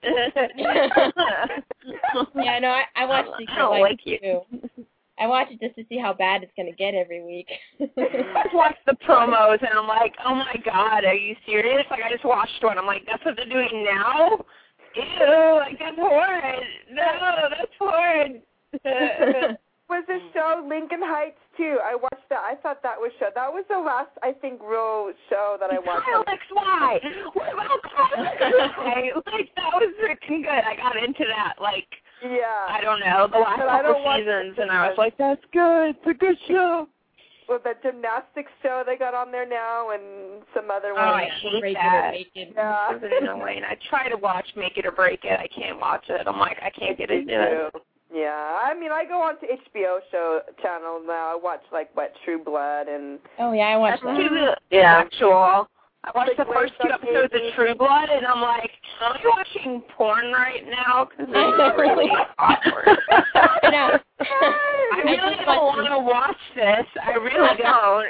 G: a bitch.
F: Yeah, no, I, I watched Secret
G: I don't
F: Life
G: like you.
F: too. I watch it just to see how bad it's gonna get every week.
G: I just watched the promos, and I'm like, oh my god, are you serious? Like, I just watched one. I'm like, that's what they're doing now? Ew, like, that's horrid. No, that's horrid.
C: Was the show Lincoln Heights too? I watched that. I thought that was show. That was the last, I think, real show that I watched.
G: Kyle X Y. What about Kyle X Y? Like, that was freaking good. I got into that, like,
C: Yeah.
G: I don't know, the last
C: But I
G: couple
C: don't watch
G: seasons,
C: it.
G: and I was like, that's good. It's a good show.
C: Well, the gymnastics show they got on there now, and some other
G: Oh, I
C: ones.
G: hate
F: Break it or
G: that.
F: make it.
C: Yeah.
G: It's annoying. I try to watch Make It or Break It. I can't watch it. I'm like, I can't get into it.
C: Yeah, I mean, I go on to H B O show channel now. I watch like what True Blood and
F: Oh yeah, I watched that.
G: True- Yeah, actual. I watched the
C: Like,
G: first two
C: wake up,
G: episodes
C: baby.
G: of True Blood, and I'm like, am I watching porn right now? Because it's really awkward.
F: I know.
G: I really
F: just
G: don't
F: watched-
G: want to watch this. I really don't.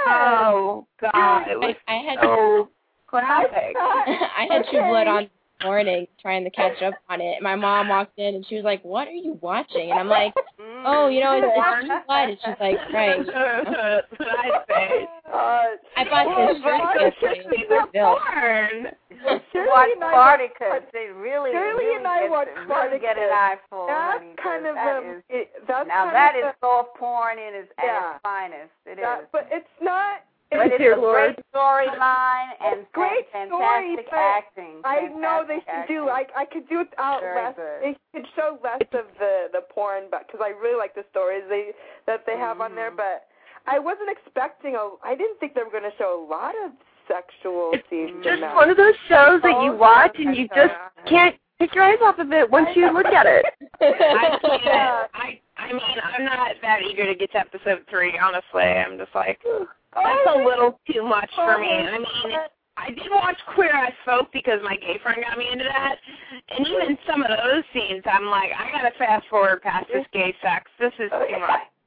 G: Oh, God. It was
F: I, I had
G: so graphic.
F: I had True Blood on this morning trying to catch up on it. My mom walked in and she was like, "What are you watching?" And I'm like, "Oh, you know, it's, it's True Blood." And she's like, "Right."
G: That's what I say.
C: uh,
F: I bought this shirt yesterday.
G: These
F: for
G: are
F: Bill.
G: porn.
C: Shirley
D: Watch
C: and I
D: Spartacus. They really,
C: Shirley
D: really
C: and I
D: get,
C: watch
D: really get an
C: Spartacus.
D: eye full.
C: That's
D: honey,
C: kind of
D: that
C: um,
D: is-
C: it, that's
D: now
C: kind
D: that
C: of
D: is soft porn in its, at
C: Yeah.
D: its finest. It is.
C: that, but it's not.
D: But it's
G: Dear
D: a
G: Lord.
D: great storyline and
C: Great
D: fan-
C: story,
D: fantastic
C: but
D: acting.
C: I know they
D: Fantastic
C: should do. I
D: acting.
C: I could do without
D: Very
C: less.
D: good.
C: They could show less of the the porn, but because I really like the stories they that they have on there.
D: Mhm.
C: But I wasn't expecting a. I didn't think they were going to show a lot of sexual scenes. in
G: Just
C: that.
G: one of those shows that you
C: Oh,
G: watch and you
C: yeah.
G: just can't take your eyes off of it once you look at it. I can't.
C: Yeah.
G: I, I mean, I'm not that eager to get to episode three, honestly. I'm just like,
C: Oh,
G: that's a little too much for me.
C: Oh,
G: I mean, I did watch Queer Eye Folk because my gay friend got me into that. And even some of those scenes, I'm like, I got to fast forward past this gay sex. This is too much.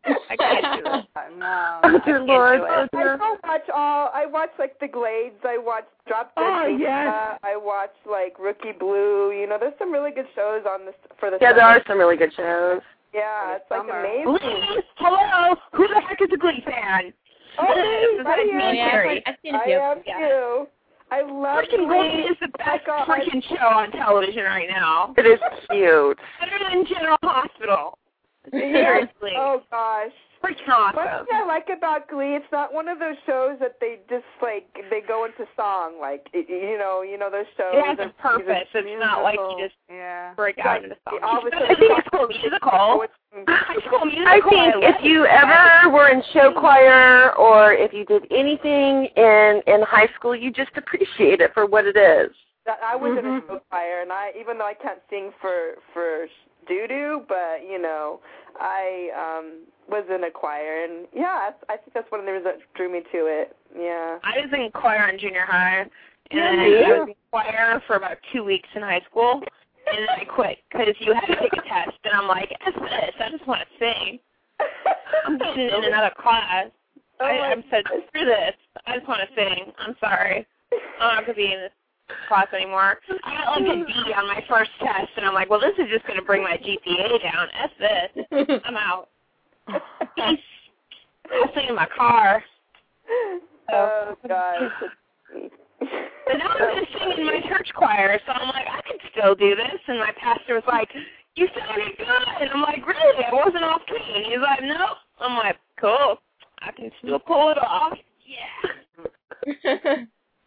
G: I can't do it.
D: No.
G: Oh, dear Lord.
C: I, I don't watch all. I watch like The Glades. I watch Drop Dead.
B: Oh,
C: Data.
B: yes.
C: I watch like Rookie Blue. You know, there's some really good shows on this for the.
G: Yeah,
C: summer.
G: there are some really good shows.
C: Yeah, it's like
D: summer.
C: amazing.
G: Glee? Hello? Who the heck is a Glee fan?
C: Oh,
G: Is that
C: I
G: me
C: am.
G: and Terry?
F: I've seen a
C: I
F: few.
C: am
G: Yeah.
C: too. I love
G: Freaking Glee is the
C: Oh my
G: best
C: God.
G: freaking show on television right now.
H: It is cute.
G: Better than General Hospital.
C: Yeah.
G: Seriously.
C: Oh gosh.
G: Freaking
C: One
G: awesome.
C: thing I like about Glee, it's not one of those shows that they just like they go into song like it, you know, you know those shows.
G: It has
C: are-
G: a purpose. It's not like you just
D: Yeah.
G: break out into song.
C: All of a
G: I
C: sudden-
G: think High School Musical. High School Musical.
H: I think if you ever were in show choir or if you did anything in in high school, you just appreciate it for what it is.
C: That I was in a
B: Mhm.
C: show choir, and I even though I can't sing for for doo doo, but you know, I um was in a choir, and yeah, I think that's one of the reasons that drew me to it. Yeah.
G: I was in choir in junior high, and
C: Yeah,
G: then
C: me
G: I
C: too.
G: was in choir for about two weeks in high school, and then I quit because you had to take a test, and I'm like, F this, I just want to sing. I'm getting in another class.
C: Oh
G: I,
C: my
G: I said, screw this, I just want to sing. I'm sorry. I'm not going to be in this class anymore. I got like a D on my first test, and I'm like, well, this is just going to bring my G P A down. F this. I'm out. Peace. I'll sing in my car.
C: Oh gosh.
G: But now I'm going to sing in my church choir, so I'm like, I can still do this. And my pastor was like, you sounded good. And I'm like, really? I wasn't off key. And he's like, no. I'm like, cool. I can still pull it off. Yeah.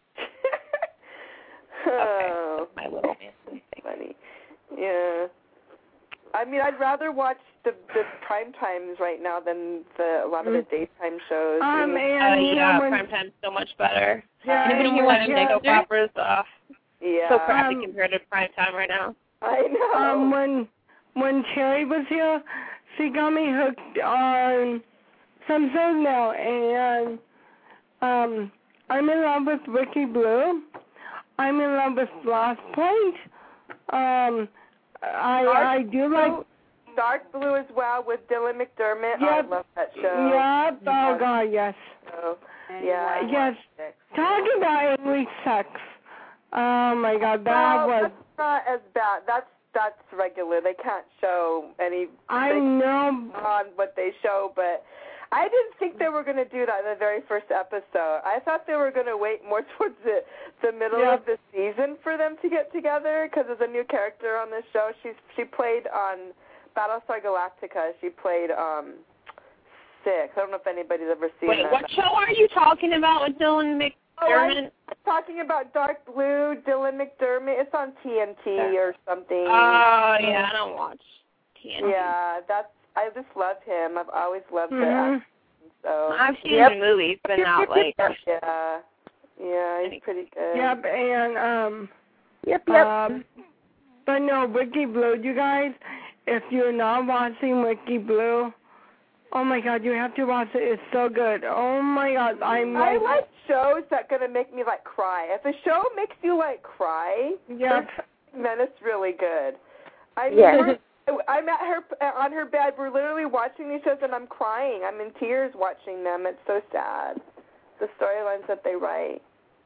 C: Oh,
G: My little man.
C: funny. Yeah. I mean, I'd rather watch the the prime times right now than the a lot of the daytime shows. I
B: Um,
C: mean,
G: Uh,
B: and you
G: yeah,
B: know when,
G: Primetime's so much better.
B: yeah,
F: Anybody
B: and
F: here
B: when
F: watch
B: Dexter?
G: soap operas, uh,
C: yeah.
G: so crappy
B: Um,
G: compared to Primetime right now.
C: I know.
B: Um, when when Cherry was here, she got me hooked on some shows now, and um, I'm in love with Ricky Blue. I'm in love with Lost Point. Um, I
C: Dark
B: I do like.
C: Blue, Dark Blue as well with Dylan McDermott.
B: Yep.
C: I love that show.
B: Yep. Oh God, yes.
C: So,
D: And
C: yeah.
D: you
B: Yes.
D: watch
B: Talking about English sex. Oh my God, that
C: well,
B: was.
C: that's not as bad. That's that's regular. They can't show any
B: I
C: they-
B: know.
C: on what they show, but I didn't think they were going to do that in the very first episode. I thought they were going to wait more towards the the middle
B: Yeah.
C: of the season for them to get together because there's a new character on this show. She's she played on Battlestar Galactica. She played um Six. I don't know if anybody's ever seen
G: Wait,
C: that.
G: what show are you talking about with Dylan
C: Oh, I'm
G: McDermott?
C: talking about Dark Blue, Dylan McDermott. It's on T N T or something.
G: Oh, yeah, I don't watch T N T.
C: Yeah, that's. I just love him. I've always loved
B: Mhm.
C: it. So.
G: I've seen
H: Yep.
G: the movies, but not like.
C: Yeah. Yeah, he's pretty good.
B: Yep, and um.
H: Yep, yep.
B: Um, but no, Wiki Blue, you guys, if you're not watching Wiki Blue, oh my God, you have to watch it. It's so good. Oh my God, I'm
C: I
B: like,
C: like shows that gonna make me like cry. If a show makes you like cry,
B: yep.
C: then it's really good. I mean,
H: Yes.
C: we're- I'm at her on her bed. We're literally watching these shows, and I'm crying. I'm in tears watching them. It's so sad. The storylines that they write.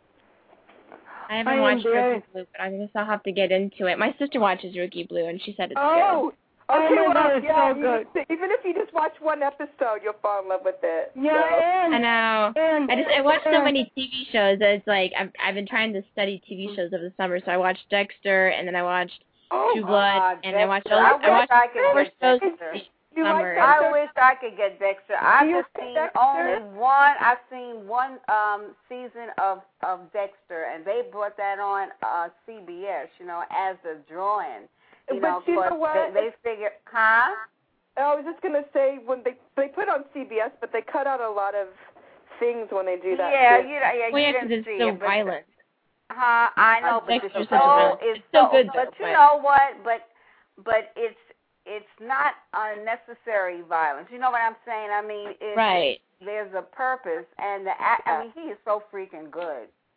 F: I haven't
B: I
F: watched
B: enjoy
F: Rookie
B: it.
F: Blue, but I guess I'll have to get into it. My sister watches Rookie Blue, and she said it's
C: Oh,
B: Oh
C: okay.
B: my
C: well,
B: God, it's
C: yeah,
B: so
C: you
B: good
C: just- even if you just watch one episode, you'll fall in love with it.
B: Yeah,
C: So-
F: good. I
B: and,
F: know.
B: and
F: I just I watch so
B: and-
F: many T V shows that it's like I've I've been trying to study T V shows over the summer. So I watched Dexter, and then I watched
C: Oh,
F: True Blood,
D: Ah,
F: and I watched
D: Dexter.
F: all
D: I
F: I
D: wish
F: watched
D: I could
F: four
D: get
F: shows
D: Dexter.
F: this
C: you
F: summer.
C: like
D: I
C: Dexter?
D: wish I could get Dexter. I've
C: You
D: just
C: like
D: seen
C: Dexter?
D: only one. I've seen one um season of of Dexter, and they brought that on uh C B S. You know, as a drawing. You
C: But
D: know, of
C: you know
D: course,
C: what?
D: They, they figure, huh?
C: I was just gonna say when they they put on C B S, but they cut out a lot of things when they do that.
D: Yeah,
C: too.
D: you know, yeah,
F: Well,
D: you
F: yeah, 'cause
D: didn't
F: it's
D: see
F: so
D: it, but,
F: violent.
D: Huh? I know, but the
F: Dexter's
D: show
F: such a violent-
D: is
F: it's so good,
D: But
F: though,
D: you
F: but-
D: know what? But but it's it's not unnecessary violence. You know what I'm saying? I mean, it's,
F: Right.
D: there's a purpose, and the act, I mean, he is so freaking good.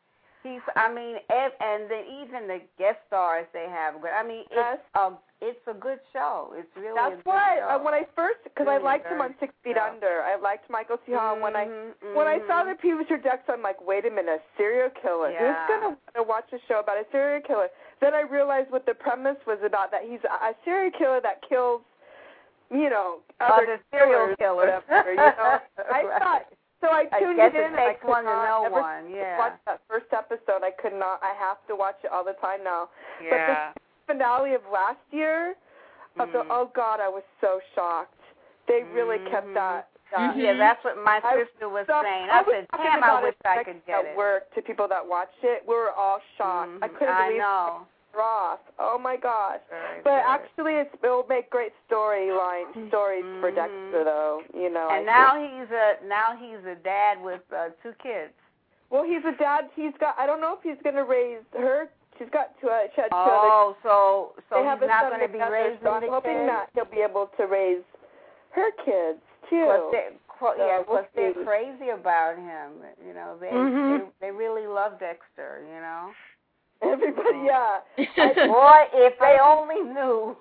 D: He's, I mean, ev- and then even the guest stars they have. I mean,
C: Yes.
D: it's a, it's a good show. It's really
C: That's
D: a good
C: why
D: show.
C: uh, when I first, because I
D: Really
C: liked him
D: very
C: on Six Feet
D: show.
C: Under. I liked Michael C. Hall. When I
D: Mhm,
C: when I saw
D: mhm.
C: that he was your Dexter, I'm like, wait a minute, a serial killer.
D: Yeah.
C: Who's gonna wanna watch a show about a serial killer? Then I realized what the premise was about. That he's a, a serial killer that kills, you know, other
D: Other serial
C: killers,
D: killers.
C: whatever, you know. I
D: Right.
C: thought. So I
D: I
C: tuned
D: guess
C: it
D: it
C: in. and I
D: takes
C: could
D: one to
C: not
D: know
C: ever
D: one, yeah.
C: watch that first episode. I could not. I have to watch it all the time now.
D: Yeah.
C: But the finale of last year, of the
D: Mm.
C: oh God, I was so shocked. They really kept
D: Mhm.
C: that. that
D: Yeah, that's what my
C: I-
D: sister was
C: so
D: saying.
C: I
D: I
C: was
D: said,
C: talking
D: damn, I
C: about
D: wish
C: it
D: I
C: next
D: could get
C: at
D: it.
C: work to people that watched it. We were all shocked. I
D: Mhm.
C: couldn't
D: I
C: believe
D: know.
C: Roth. Oh my gosh.
D: Very,
C: But
D: very.
C: actually, it's, it'll make great storyline stories for
D: Mhm.
C: Dexter, though. You know.
D: And
C: I
D: now
C: think.
D: he's a now he's a dad with uh, two kids.
C: Well, he's a dad. He's got. I don't know if he's going to raise her. She's got two. Uh, she had two other.
D: Oh, so so
C: They
D: he's
C: have a
D: not
C: son
D: going to be
C: together,
D: raising
C: so I'm
D: the
C: hoping
D: kids.
C: that he'll be able to raise her kids too.
D: Plus they, cro-
C: So
D: yeah,
C: we'll
D: plus they're
C: see.
D: crazy about him. You know, they,
C: Mhm.
D: they they really love Dexter. You know.
C: Everybody, yeah.
D: Boy, if they only knew.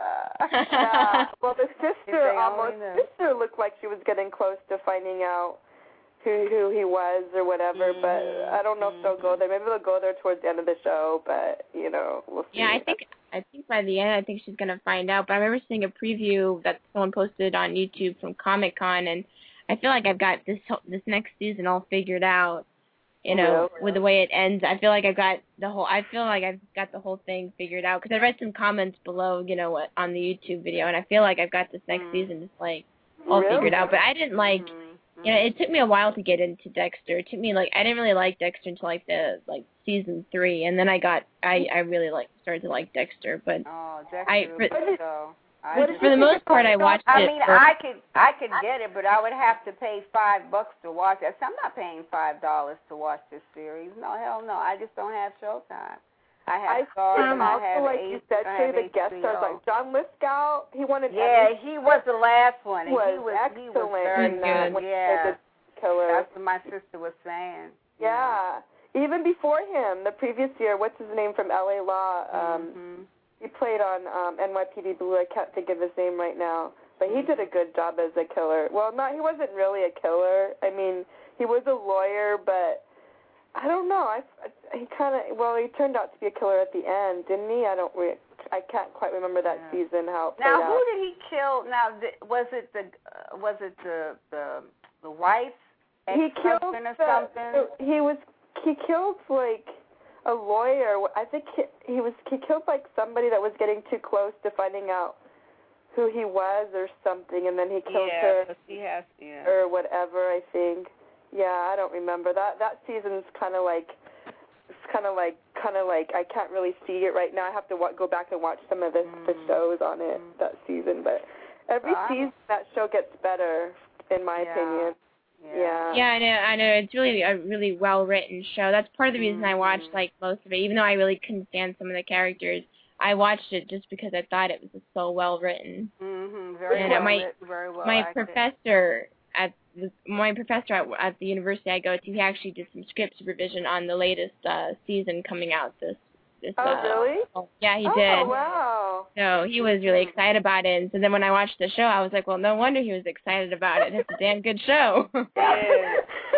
C: Yeah. Well, the
D: If they
C: sister,
D: only
C: almost
D: knew.
C: sister, looked like she was getting close to finding out who who he was or whatever.
D: Mhm.
C: But I don't know if they'll go there. Maybe they'll go there towards the end of the show. But you know, we'll see.
F: Yeah, I think I think by the end, I think she's gonna find out. But I remember seeing a preview that someone posted on YouTube from Comic Con, and I feel like I've got this whole- this next season all figured out. You know,
C: Really?
F: with the way it ends, I feel like I've got the whole. I feel like I've got the whole thing figured out because I read some comments below, you know, what on the YouTube video, and I feel like I've got this next
D: Mm.
F: season just like all
C: Really?
F: figured out. But I didn't like.
D: Mhm.
F: You know, it took me a while to get into Dexter. It took me like I didn't really like Dexter until like the like season three, and then I got I I really like started to like Dexter. But
D: Oh, Dexter
F: I-
D: is
F: for-
D: a good show. I
C: what
D: just-
F: for the most part, I watched
D: I
F: it.
D: mean,
F: for-
D: I could I could get it, but I would have to pay five bucks to watch it. So I'm not paying five dollars to watch this series. No, hell no. I just don't have Showtime. I have
C: I
D: Stars
C: um,
D: and I
C: also,
D: have
C: like
D: H-
C: you said,
D: I
C: say
D: have
C: the guest
D: H B O.
C: stars like John Lithgow. He won an
D: Yeah,
C: Emmy.
D: he was the last one, and
C: was
D: he was
C: excellent
D: he was very
C: in that
F: good.
C: when he
D: Yeah,
C: played the killer.
D: that's what my sister was saying.
C: Yeah. Even before him, the previous year, what's his name from L A Law? Um,
D: Mhm.
C: He played on um, N Y P D Blue. I can't think of his name right now, but he did a good job as a killer. Well, not he wasn't really a killer. I mean, he was a lawyer, but I don't know. I, I he kind of well, he turned out to be a killer at the end, didn't he? I don't. Re- I can't quite remember that
D: Yeah.
C: season how it played
D: Now,
C: out.
D: who did he kill? Now, th- was it the uh, was it the the the wife
C: He killed
D: ex-husband or
C: the,
D: something?
C: He was he killed like a lawyer. I think he, he was he killed like somebody that was getting too close to finding out who he was or something, and then he killed
D: yeah,
C: her
D: but he has yeah.
C: or whatever. I think. Yeah, I don't remember that. That season's kind of like it's kind of like kind of like I can't really see it right now. I have to wa- go back and watch some of the
D: Mm.
C: the shows on it
D: Mm.
C: that season, but every
D: Well, I don't-
C: season that show gets better, in my
D: Yeah.
C: opinion. Yeah.
F: Yeah, I know. I know. It's really a really well written show. That's part of the reason I watched
D: Mhm.
F: like most of it, even though I really couldn't stand some of the characters. I watched it just because I thought it was just so well written.
D: Mhm. Very
F: And
D: well.
F: my-
D: written, very well
F: my
D: acted.
F: professor at the, my professor at, at the university I go to, he actually did some script supervision on the latest uh, season coming out this. this
C: Oh,
F: uh,
C: really?
F: fall. Yeah, he
C: oh,
F: did.
C: wow.
F: So he was really excited about it. And so then when I watched the show, I was like, well, no wonder he was excited about it. It's a damn good show.
D: Yeah.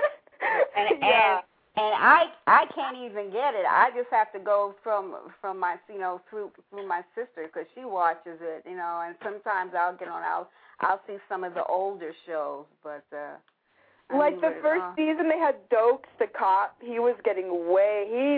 D: And
C: yeah.
D: and and I I can't even get it. I just have to go from from my you know through through my sister because she watches it, you know. And sometimes I'll get on. I'll I'll see some of the older shows, but uh, I
C: Like
D: mean,
C: the
D: but,
C: first
D: uh,
C: season, they had Dokes, the cop. He was getting way. He.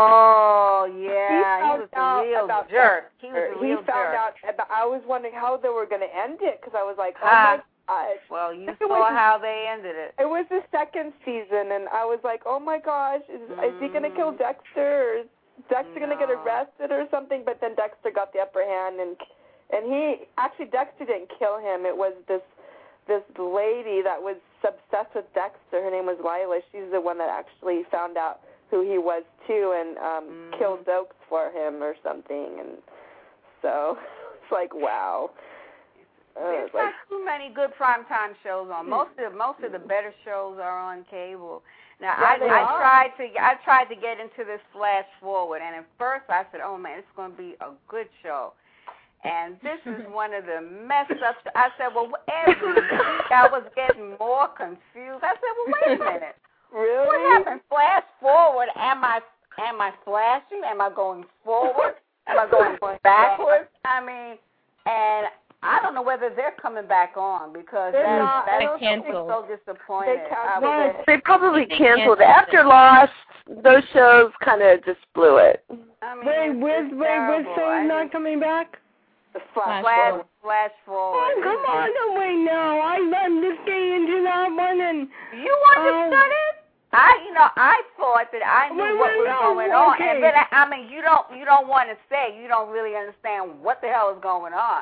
D: Oh
C: he
D: yeah, he,
C: found
D: was
C: out
D: a real
C: about
D: jerk. He was a
C: he
D: real
C: found
D: jerk.
C: out about. I was wondering how they were going to end it because I was like, oh
D: Ah.
C: my gosh.
D: Well, you
C: It
D: saw
C: was-
D: how they ended it.
C: It was the second season, and I was like, oh my gosh, is, is he going to kill
D: Mhm.
C: Dexter? Or is Dexter going to get
D: No.
C: arrested or something? But then Dexter got the upper hand, and and he actually Dexter didn't kill him. It was this this lady that was obsessed with Dexter. Her name was Lila. She's the one that actually found out who he was too, and um
D: Mhm.
C: killed Dokes for him or something. And so it's like, wow.
D: There's
C: like,
D: not too many good primetime shows on. Most of most of the better shows are on cable. Now
C: yeah,
D: I, I
C: are.
D: tried to I tried to get into this Flash Forward, and at first I said, "Oh man, it's going to be a good show." And this is one of the messed up. I said, "Well, every week I was getting more confused." I said, "Well, wait a minute,
C: really?
D: what happened? Flash forward? Am I am I flashing? Am I going forward? Am I going backwards? I mean, and I don't know whether they're coming back on because
C: They're
D: that,
C: not.
D: that
C: I don't
D: was
F: think
D: so disappointed.
C: They
D: I
C: canceled
D: was,
H: They probably
F: They
H: canceled
F: canceled
H: it. After Lost, those shows kind of just blew it.
D: I mean,
B: Wait,
D: it's,
B: with
D: it's
B: wait, with
D: terrible.
B: so
D: I
B: not
D: just-
B: coming back?
C: The Flash.
F: Flash
D: Flash,
C: Forward.
D: flash forward.
B: Oh, come on, no, wait, no. I, I'm just getting into that one and...
D: You understood it? I, you know, I thought that I knew
B: Wait,
D: what
B: wait,
D: was
B: no,
D: going on,
B: okay.
D: and then I, I mean, you don't, you don't want to say you don't really understand what the hell is going on.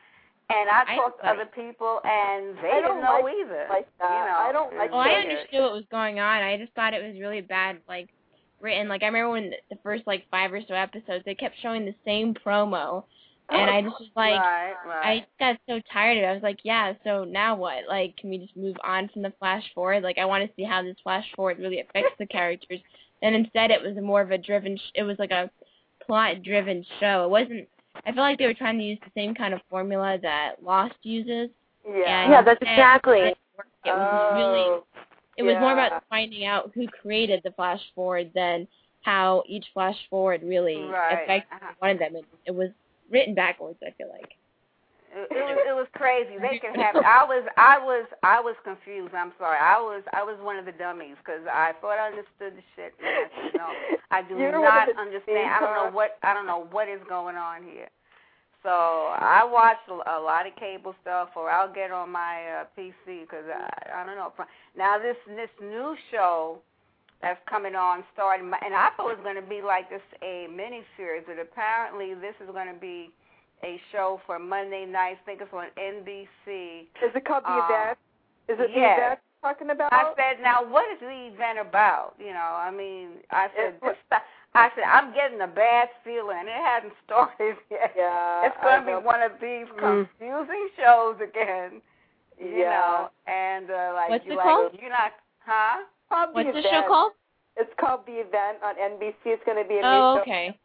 D: And I
F: I
D: talked to
F: like-
D: other people, and they
C: I
D: didn't
C: don't
D: know
C: like
D: either.
C: like that.
D: You know,
C: I don't like
F: Well, I
C: that.
F: understood what was going on. I just thought it was really bad, like, written. Like, I remember when the, the first, like, five or so episodes, they kept showing the same promo. And I just was like,
D: right, right.
F: I got so tired of it. I was like, yeah, so now what? Like, can we just move on from the flash forward? Like, I want to see how this flash forward really affects the characters. And instead, it was more of a driven, sh- it was like a plot-driven show. It wasn't, I feel like they were trying to use the same kind of formula that Lost uses.
C: Yeah.
F: And
H: Yeah, that's
F: instead,
H: exactly.
F: It It was really,
C: Oh,
F: it was more
C: yeah.
F: about finding out who created the flash forward than how each flash forward really
D: Right.
F: affected
D: Uh-huh.
F: one of them. It, it was written backwards, I feel like.
D: It, it was it was crazy. They can have. I was I was I was confused. I'm sorry. I was I was one of the dummies because I thought I understood the shit. And I said, no, I do
C: You're one
D: not
C: of the
D: understand. I don't know
C: same
D: what I don't know what is going on here. So I watch a, a lot of cable stuff, or I'll get on my uh, P C because I I don't know. Now this this new show that's coming on starting, and I thought it was going to be like this a mini series, but apparently this is going to be a show for Monday nights. I think it's on N B C.
C: Is it called The
D: Um,
C: Event? Is it
D: yes.
C: The Event you're talking about?
D: I said, now what is the event about? You know, I mean, I said,
C: It-
D: this, I said, I'm getting a bad feeling. It hasn't started yet.
C: Yeah.
D: It's going to
C: I know.
D: be one of these
B: Mm.
D: confusing shows again. You
C: Yeah.
D: know, and uh, like
F: What's
D: you
F: it
D: like,
F: called?
D: You're not, huh?
C: Called
F: What's
C: the
F: the show
C: Event.
F: called?
C: It's called The Event on N B C. It's going to be a new
F: Oh,
C: show.
F: okay.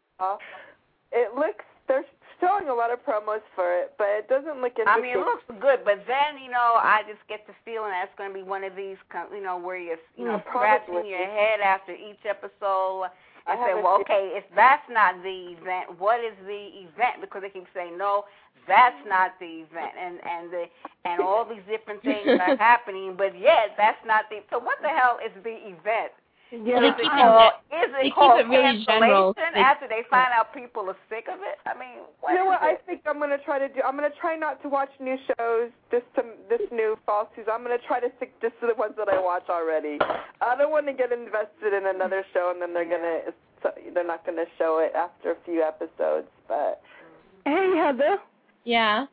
C: It looks, they're showing a lot of promos for it, but it doesn't look interesting.
D: I mean, it looks good, but then, you know, I just get the feeling that's going to be one of these, com- you know, where you're, you know,
C: Mm, probably.
D: scratching your head after each episode
C: I
D: and say,
C: haven't
D: well,
C: seen-
D: okay, if that's not the event, what is the event? Because they keep saying, no, that's not the event, and and the and all these different things are happening, but yet that's not the. So what the hell is the event?
B: Yeah,
F: Well, they
D: Is it
F: keep
B: I-
D: called, is
F: they
D: it
F: keep
D: called
F: it really general.
D: cancellation
F: They-
D: after they find out people are sick of it? I mean, what
C: You know
D: is
C: what? I
D: it?
C: think I'm gonna try to do. I'm gonna try not to watch new shows this to, this new fall season. I'm gonna try to stick just to the ones that I watch already. I don't want to get invested in another show and then they're gonna they're not gonna show it after a few episodes. But
B: Hey, Heather.
F: Yeah.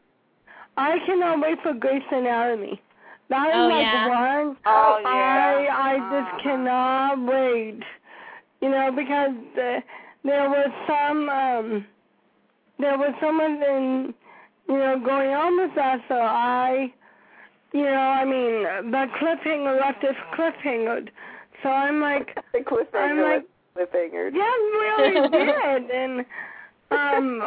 B: I cannot wait for Grey's Anatomy. That is
F: Oh,
B: like
F: yeah.
B: one.
D: Oh, yeah.
B: I I just
D: Uh-huh.
B: cannot wait. You know, because uh, there was some um there was something you know going on with that, so I you know I mean the cliffhanger left us cliffhangered. So I'm like
C: the cliffhanger,
B: I'm like
C: cliffhanger.
B: yeah, really did, and um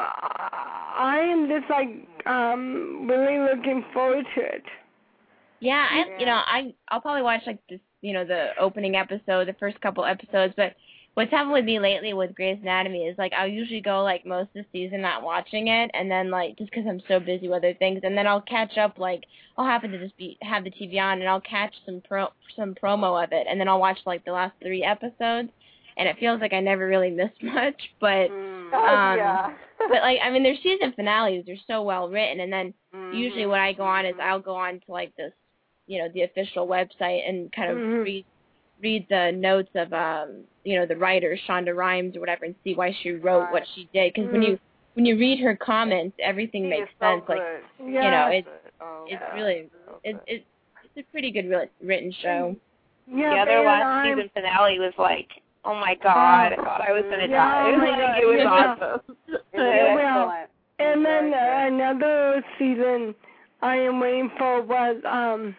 B: I am just like um really looking forward to it.
F: Yeah, I
D: Yeah.
F: you know, I I'll probably watch like this, you know, the opening episode, the first couple episodes, but what's happened with me lately with Grey's Anatomy is like I'll usually go like most of the season not watching it, and then like just because I'm so busy with other things, and then I'll catch up like I'll happen to just be have the T V on and I'll catch some pro some promo of it, and then I'll watch like the last three episodes, and it feels like I never really missed much, but
D: Mm.
C: Oh,
F: um,
C: yeah.
F: but like I mean their season finales are so well written, and then
D: Mhm.
F: usually what I go on is I'll go on to like this, you know, the official website and kind of
B: Mhm.
F: read read the notes of um you know the writer Shonda Rhimes or whatever and see why she wrote
D: Right.
F: what she did, because when
B: Mhm.
F: you when you read her comments everything
D: She
F: makes
D: is so
F: sense. Like
D: good.
F: you know it's
D: Oh,
F: it's
D: yeah.
F: really
D: So
F: it,
D: good.
F: it it's a pretty good re- written show.
B: Yeah,
G: the other
B: man,
G: last
B: I'm-
G: season finale was like, oh my god, I thought I was gonna
B: Yeah,
G: die.
B: oh my
G: Like,
B: God,
G: it was
B: yeah.
G: awesome.
D: It's
B: Yeah, well,
D: excellent.
B: And then
D: Very
B: uh,
D: good.
B: another season I am waiting for was um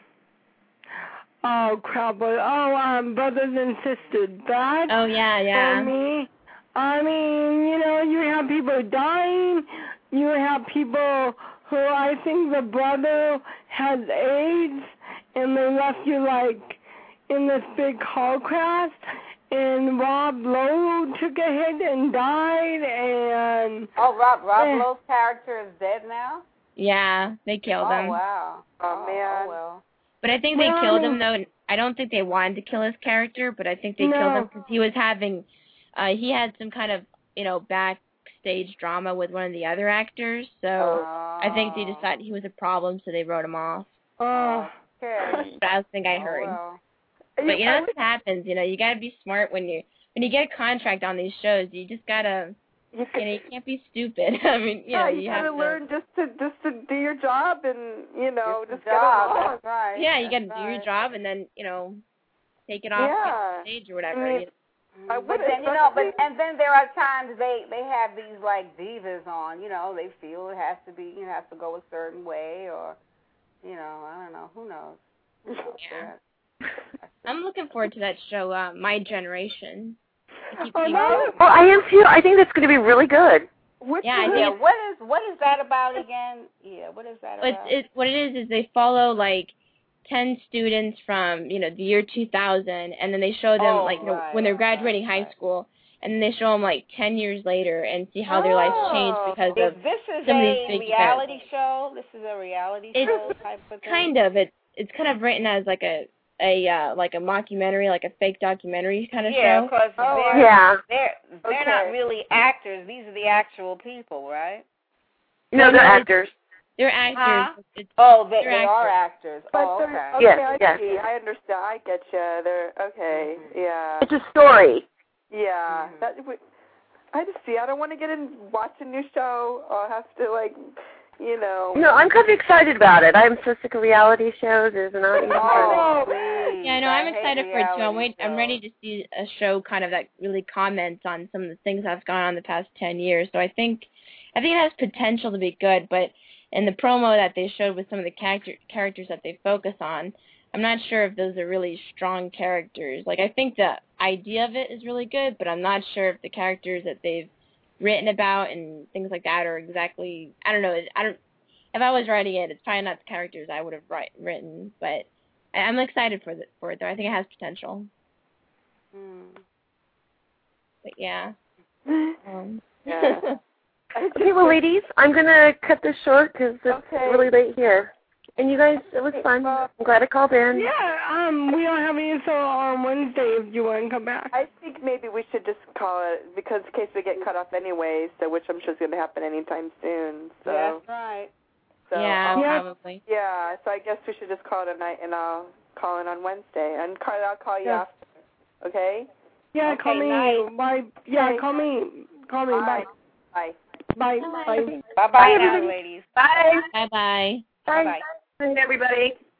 B: oh crap what oh um Brothers and Sisters. That
F: Oh yeah, yeah.
B: for me, I mean, you know, you have people dying, you have people who I think the brother has AIDS and they left you like in this big car crash, and Rob Lowe took a hit and died, and
D: oh, Rob Rob
B: eh.
D: Lowe's character is dead now.
F: Yeah, they killed
D: oh,
F: him.
D: Wow.
C: Oh, man.
D: Oh, well.
F: But I think they
B: Well,
F: killed
B: I mean-
F: him though. I don't think they wanted to kill his character, but I think they
B: No.
F: killed him because he was having, uh, he had some kind of, you know, backstage drama with one of the other actors. So
D: Oh.
F: I think they decided he was a problem, so they wrote him off.
B: Oh,
D: Okay.
F: But I think I
D: Oh,
F: heard.
D: well.
F: But you know what happens? You know, you gotta be smart when you when you get a contract on these shows. You just gotta,
C: You,
F: you know, you can't be stupid. I mean, you
C: yeah,
F: know,
C: you,
F: you
C: gotta
F: have to.
C: learn just to just to do your job and you know
D: It's
C: just
D: a
C: get
D: job.
C: along.
D: That's right.
F: Yeah, you gotta
D: That's
F: do your
D: right.
F: job and then you know, take it off
C: Yeah.
F: the stage or whatever.
C: I mean,
F: you know.
C: I
D: But
C: would
D: then you know, but and then there are times they they have these like divas on. You know, they feel it has to be, you know, has to go a certain way, or you know, I don't know. Who knows? Who knows?
F: Yeah. I'm looking forward to that show, uh, My Generation. I keep
B: Oh,
F: seeing-
B: no.
H: Well, I am too. I think that's going to be really good.
C: Which
F: Yeah, I
C: one?
F: think
D: Yeah. What is what is that about again? Yeah. What is that
F: It's,
D: about?
F: it's what it is is they follow like ten students from you know the year two thousand, and then they show them
D: Oh,
F: like you know,
D: right,
F: when they're
D: right,
F: graduating
D: right,
F: high
D: right.
F: school, and then they show them like ten years later and see how their lives changed
C: Oh.
F: because
D: Is
F: of
D: this is
F: some of these
D: a
F: big
D: reality
F: events.
D: show? This is a reality
F: It's
D: show type of thing.
F: kind of it. It's kind of written as like a a uh, like a mockumentary, like a fake documentary kind of
D: Yeah,
F: show.
D: because
C: Oh,
D: they're
H: Yeah.
D: they're they're
C: Okay.
D: not really actors. These are the actual people, right?
H: No, they're
F: no, it's-
H: actors.
F: They're actors.
D: Huh?
F: It's,
D: Oh, they,
F: They're
D: they are actors.
C: But
D: Oh,
C: they're-
D: okay.
C: okay,
H: Yes,
C: I
H: yes.
C: see. I understand. I get you. They're okay.
D: Mhm.
C: Yeah.
H: It's a story.
C: Yeah.
D: Mhm.
C: That. we- I just see. I don't want to get in watch a new show. I'll have to like, you know.
H: No, I'm kind of excited about it. I'm so sick of reality shows. It's not even funny.
D: Oh, please.
F: Yeah, no,
D: I
F: I'm
D: hate
F: excited for it too. I'm,
D: reality
F: wait, I'm
D: shows.
F: ready to see a show kind of that really comments on some of the things that's gone on the past ten years. So I think, I think it has potential to be good. But in the promo that they showed with some of the character, characters that they focus on, I'm not sure if those are really strong characters. Like I think the idea of it is really good, but I'm not sure if the characters that they've written about and things like that are exactly. I don't know. I don't. If I was writing it, it's probably not the characters I would have write, written, but I- I'm excited for, the, for it, though. I think it has potential.
D: Mm.
F: But, yeah. Um,
C: Yeah.
H: Okay, well, ladies, I'm going to cut this short because it's
C: Okay.
H: really late here. And you guys, it was fun. I'm glad I called in.
B: yeah. Um, we don't have any so on Wednesday if you want to come back.
C: I think maybe we should just call it because in case we get cut off anyway. So which I'm sure is going to happen anytime soon. So.
D: That's right.
C: So,
F: yeah,
C: um,
B: Yeah.
F: probably.
C: Yeah, so I guess we should just call it a night, and I'll call in on Wednesday. And Carla, I'll call you
B: Yeah.
C: after. Okay?
B: Yeah,
D: Okay,
B: call me.
D: night.
B: Bye. Yeah,
C: Okay.
B: call me. Call me.
C: Bye.
B: Bye.
C: Bye.
B: Bye. Bye.
D: Bye bye
H: Bye,
D: now,
H: everybody.
D: ladies.
H: Bye.
F: Bye-bye.
D: Bye
H: Bye.
D: bye.
H: Bye, everybody.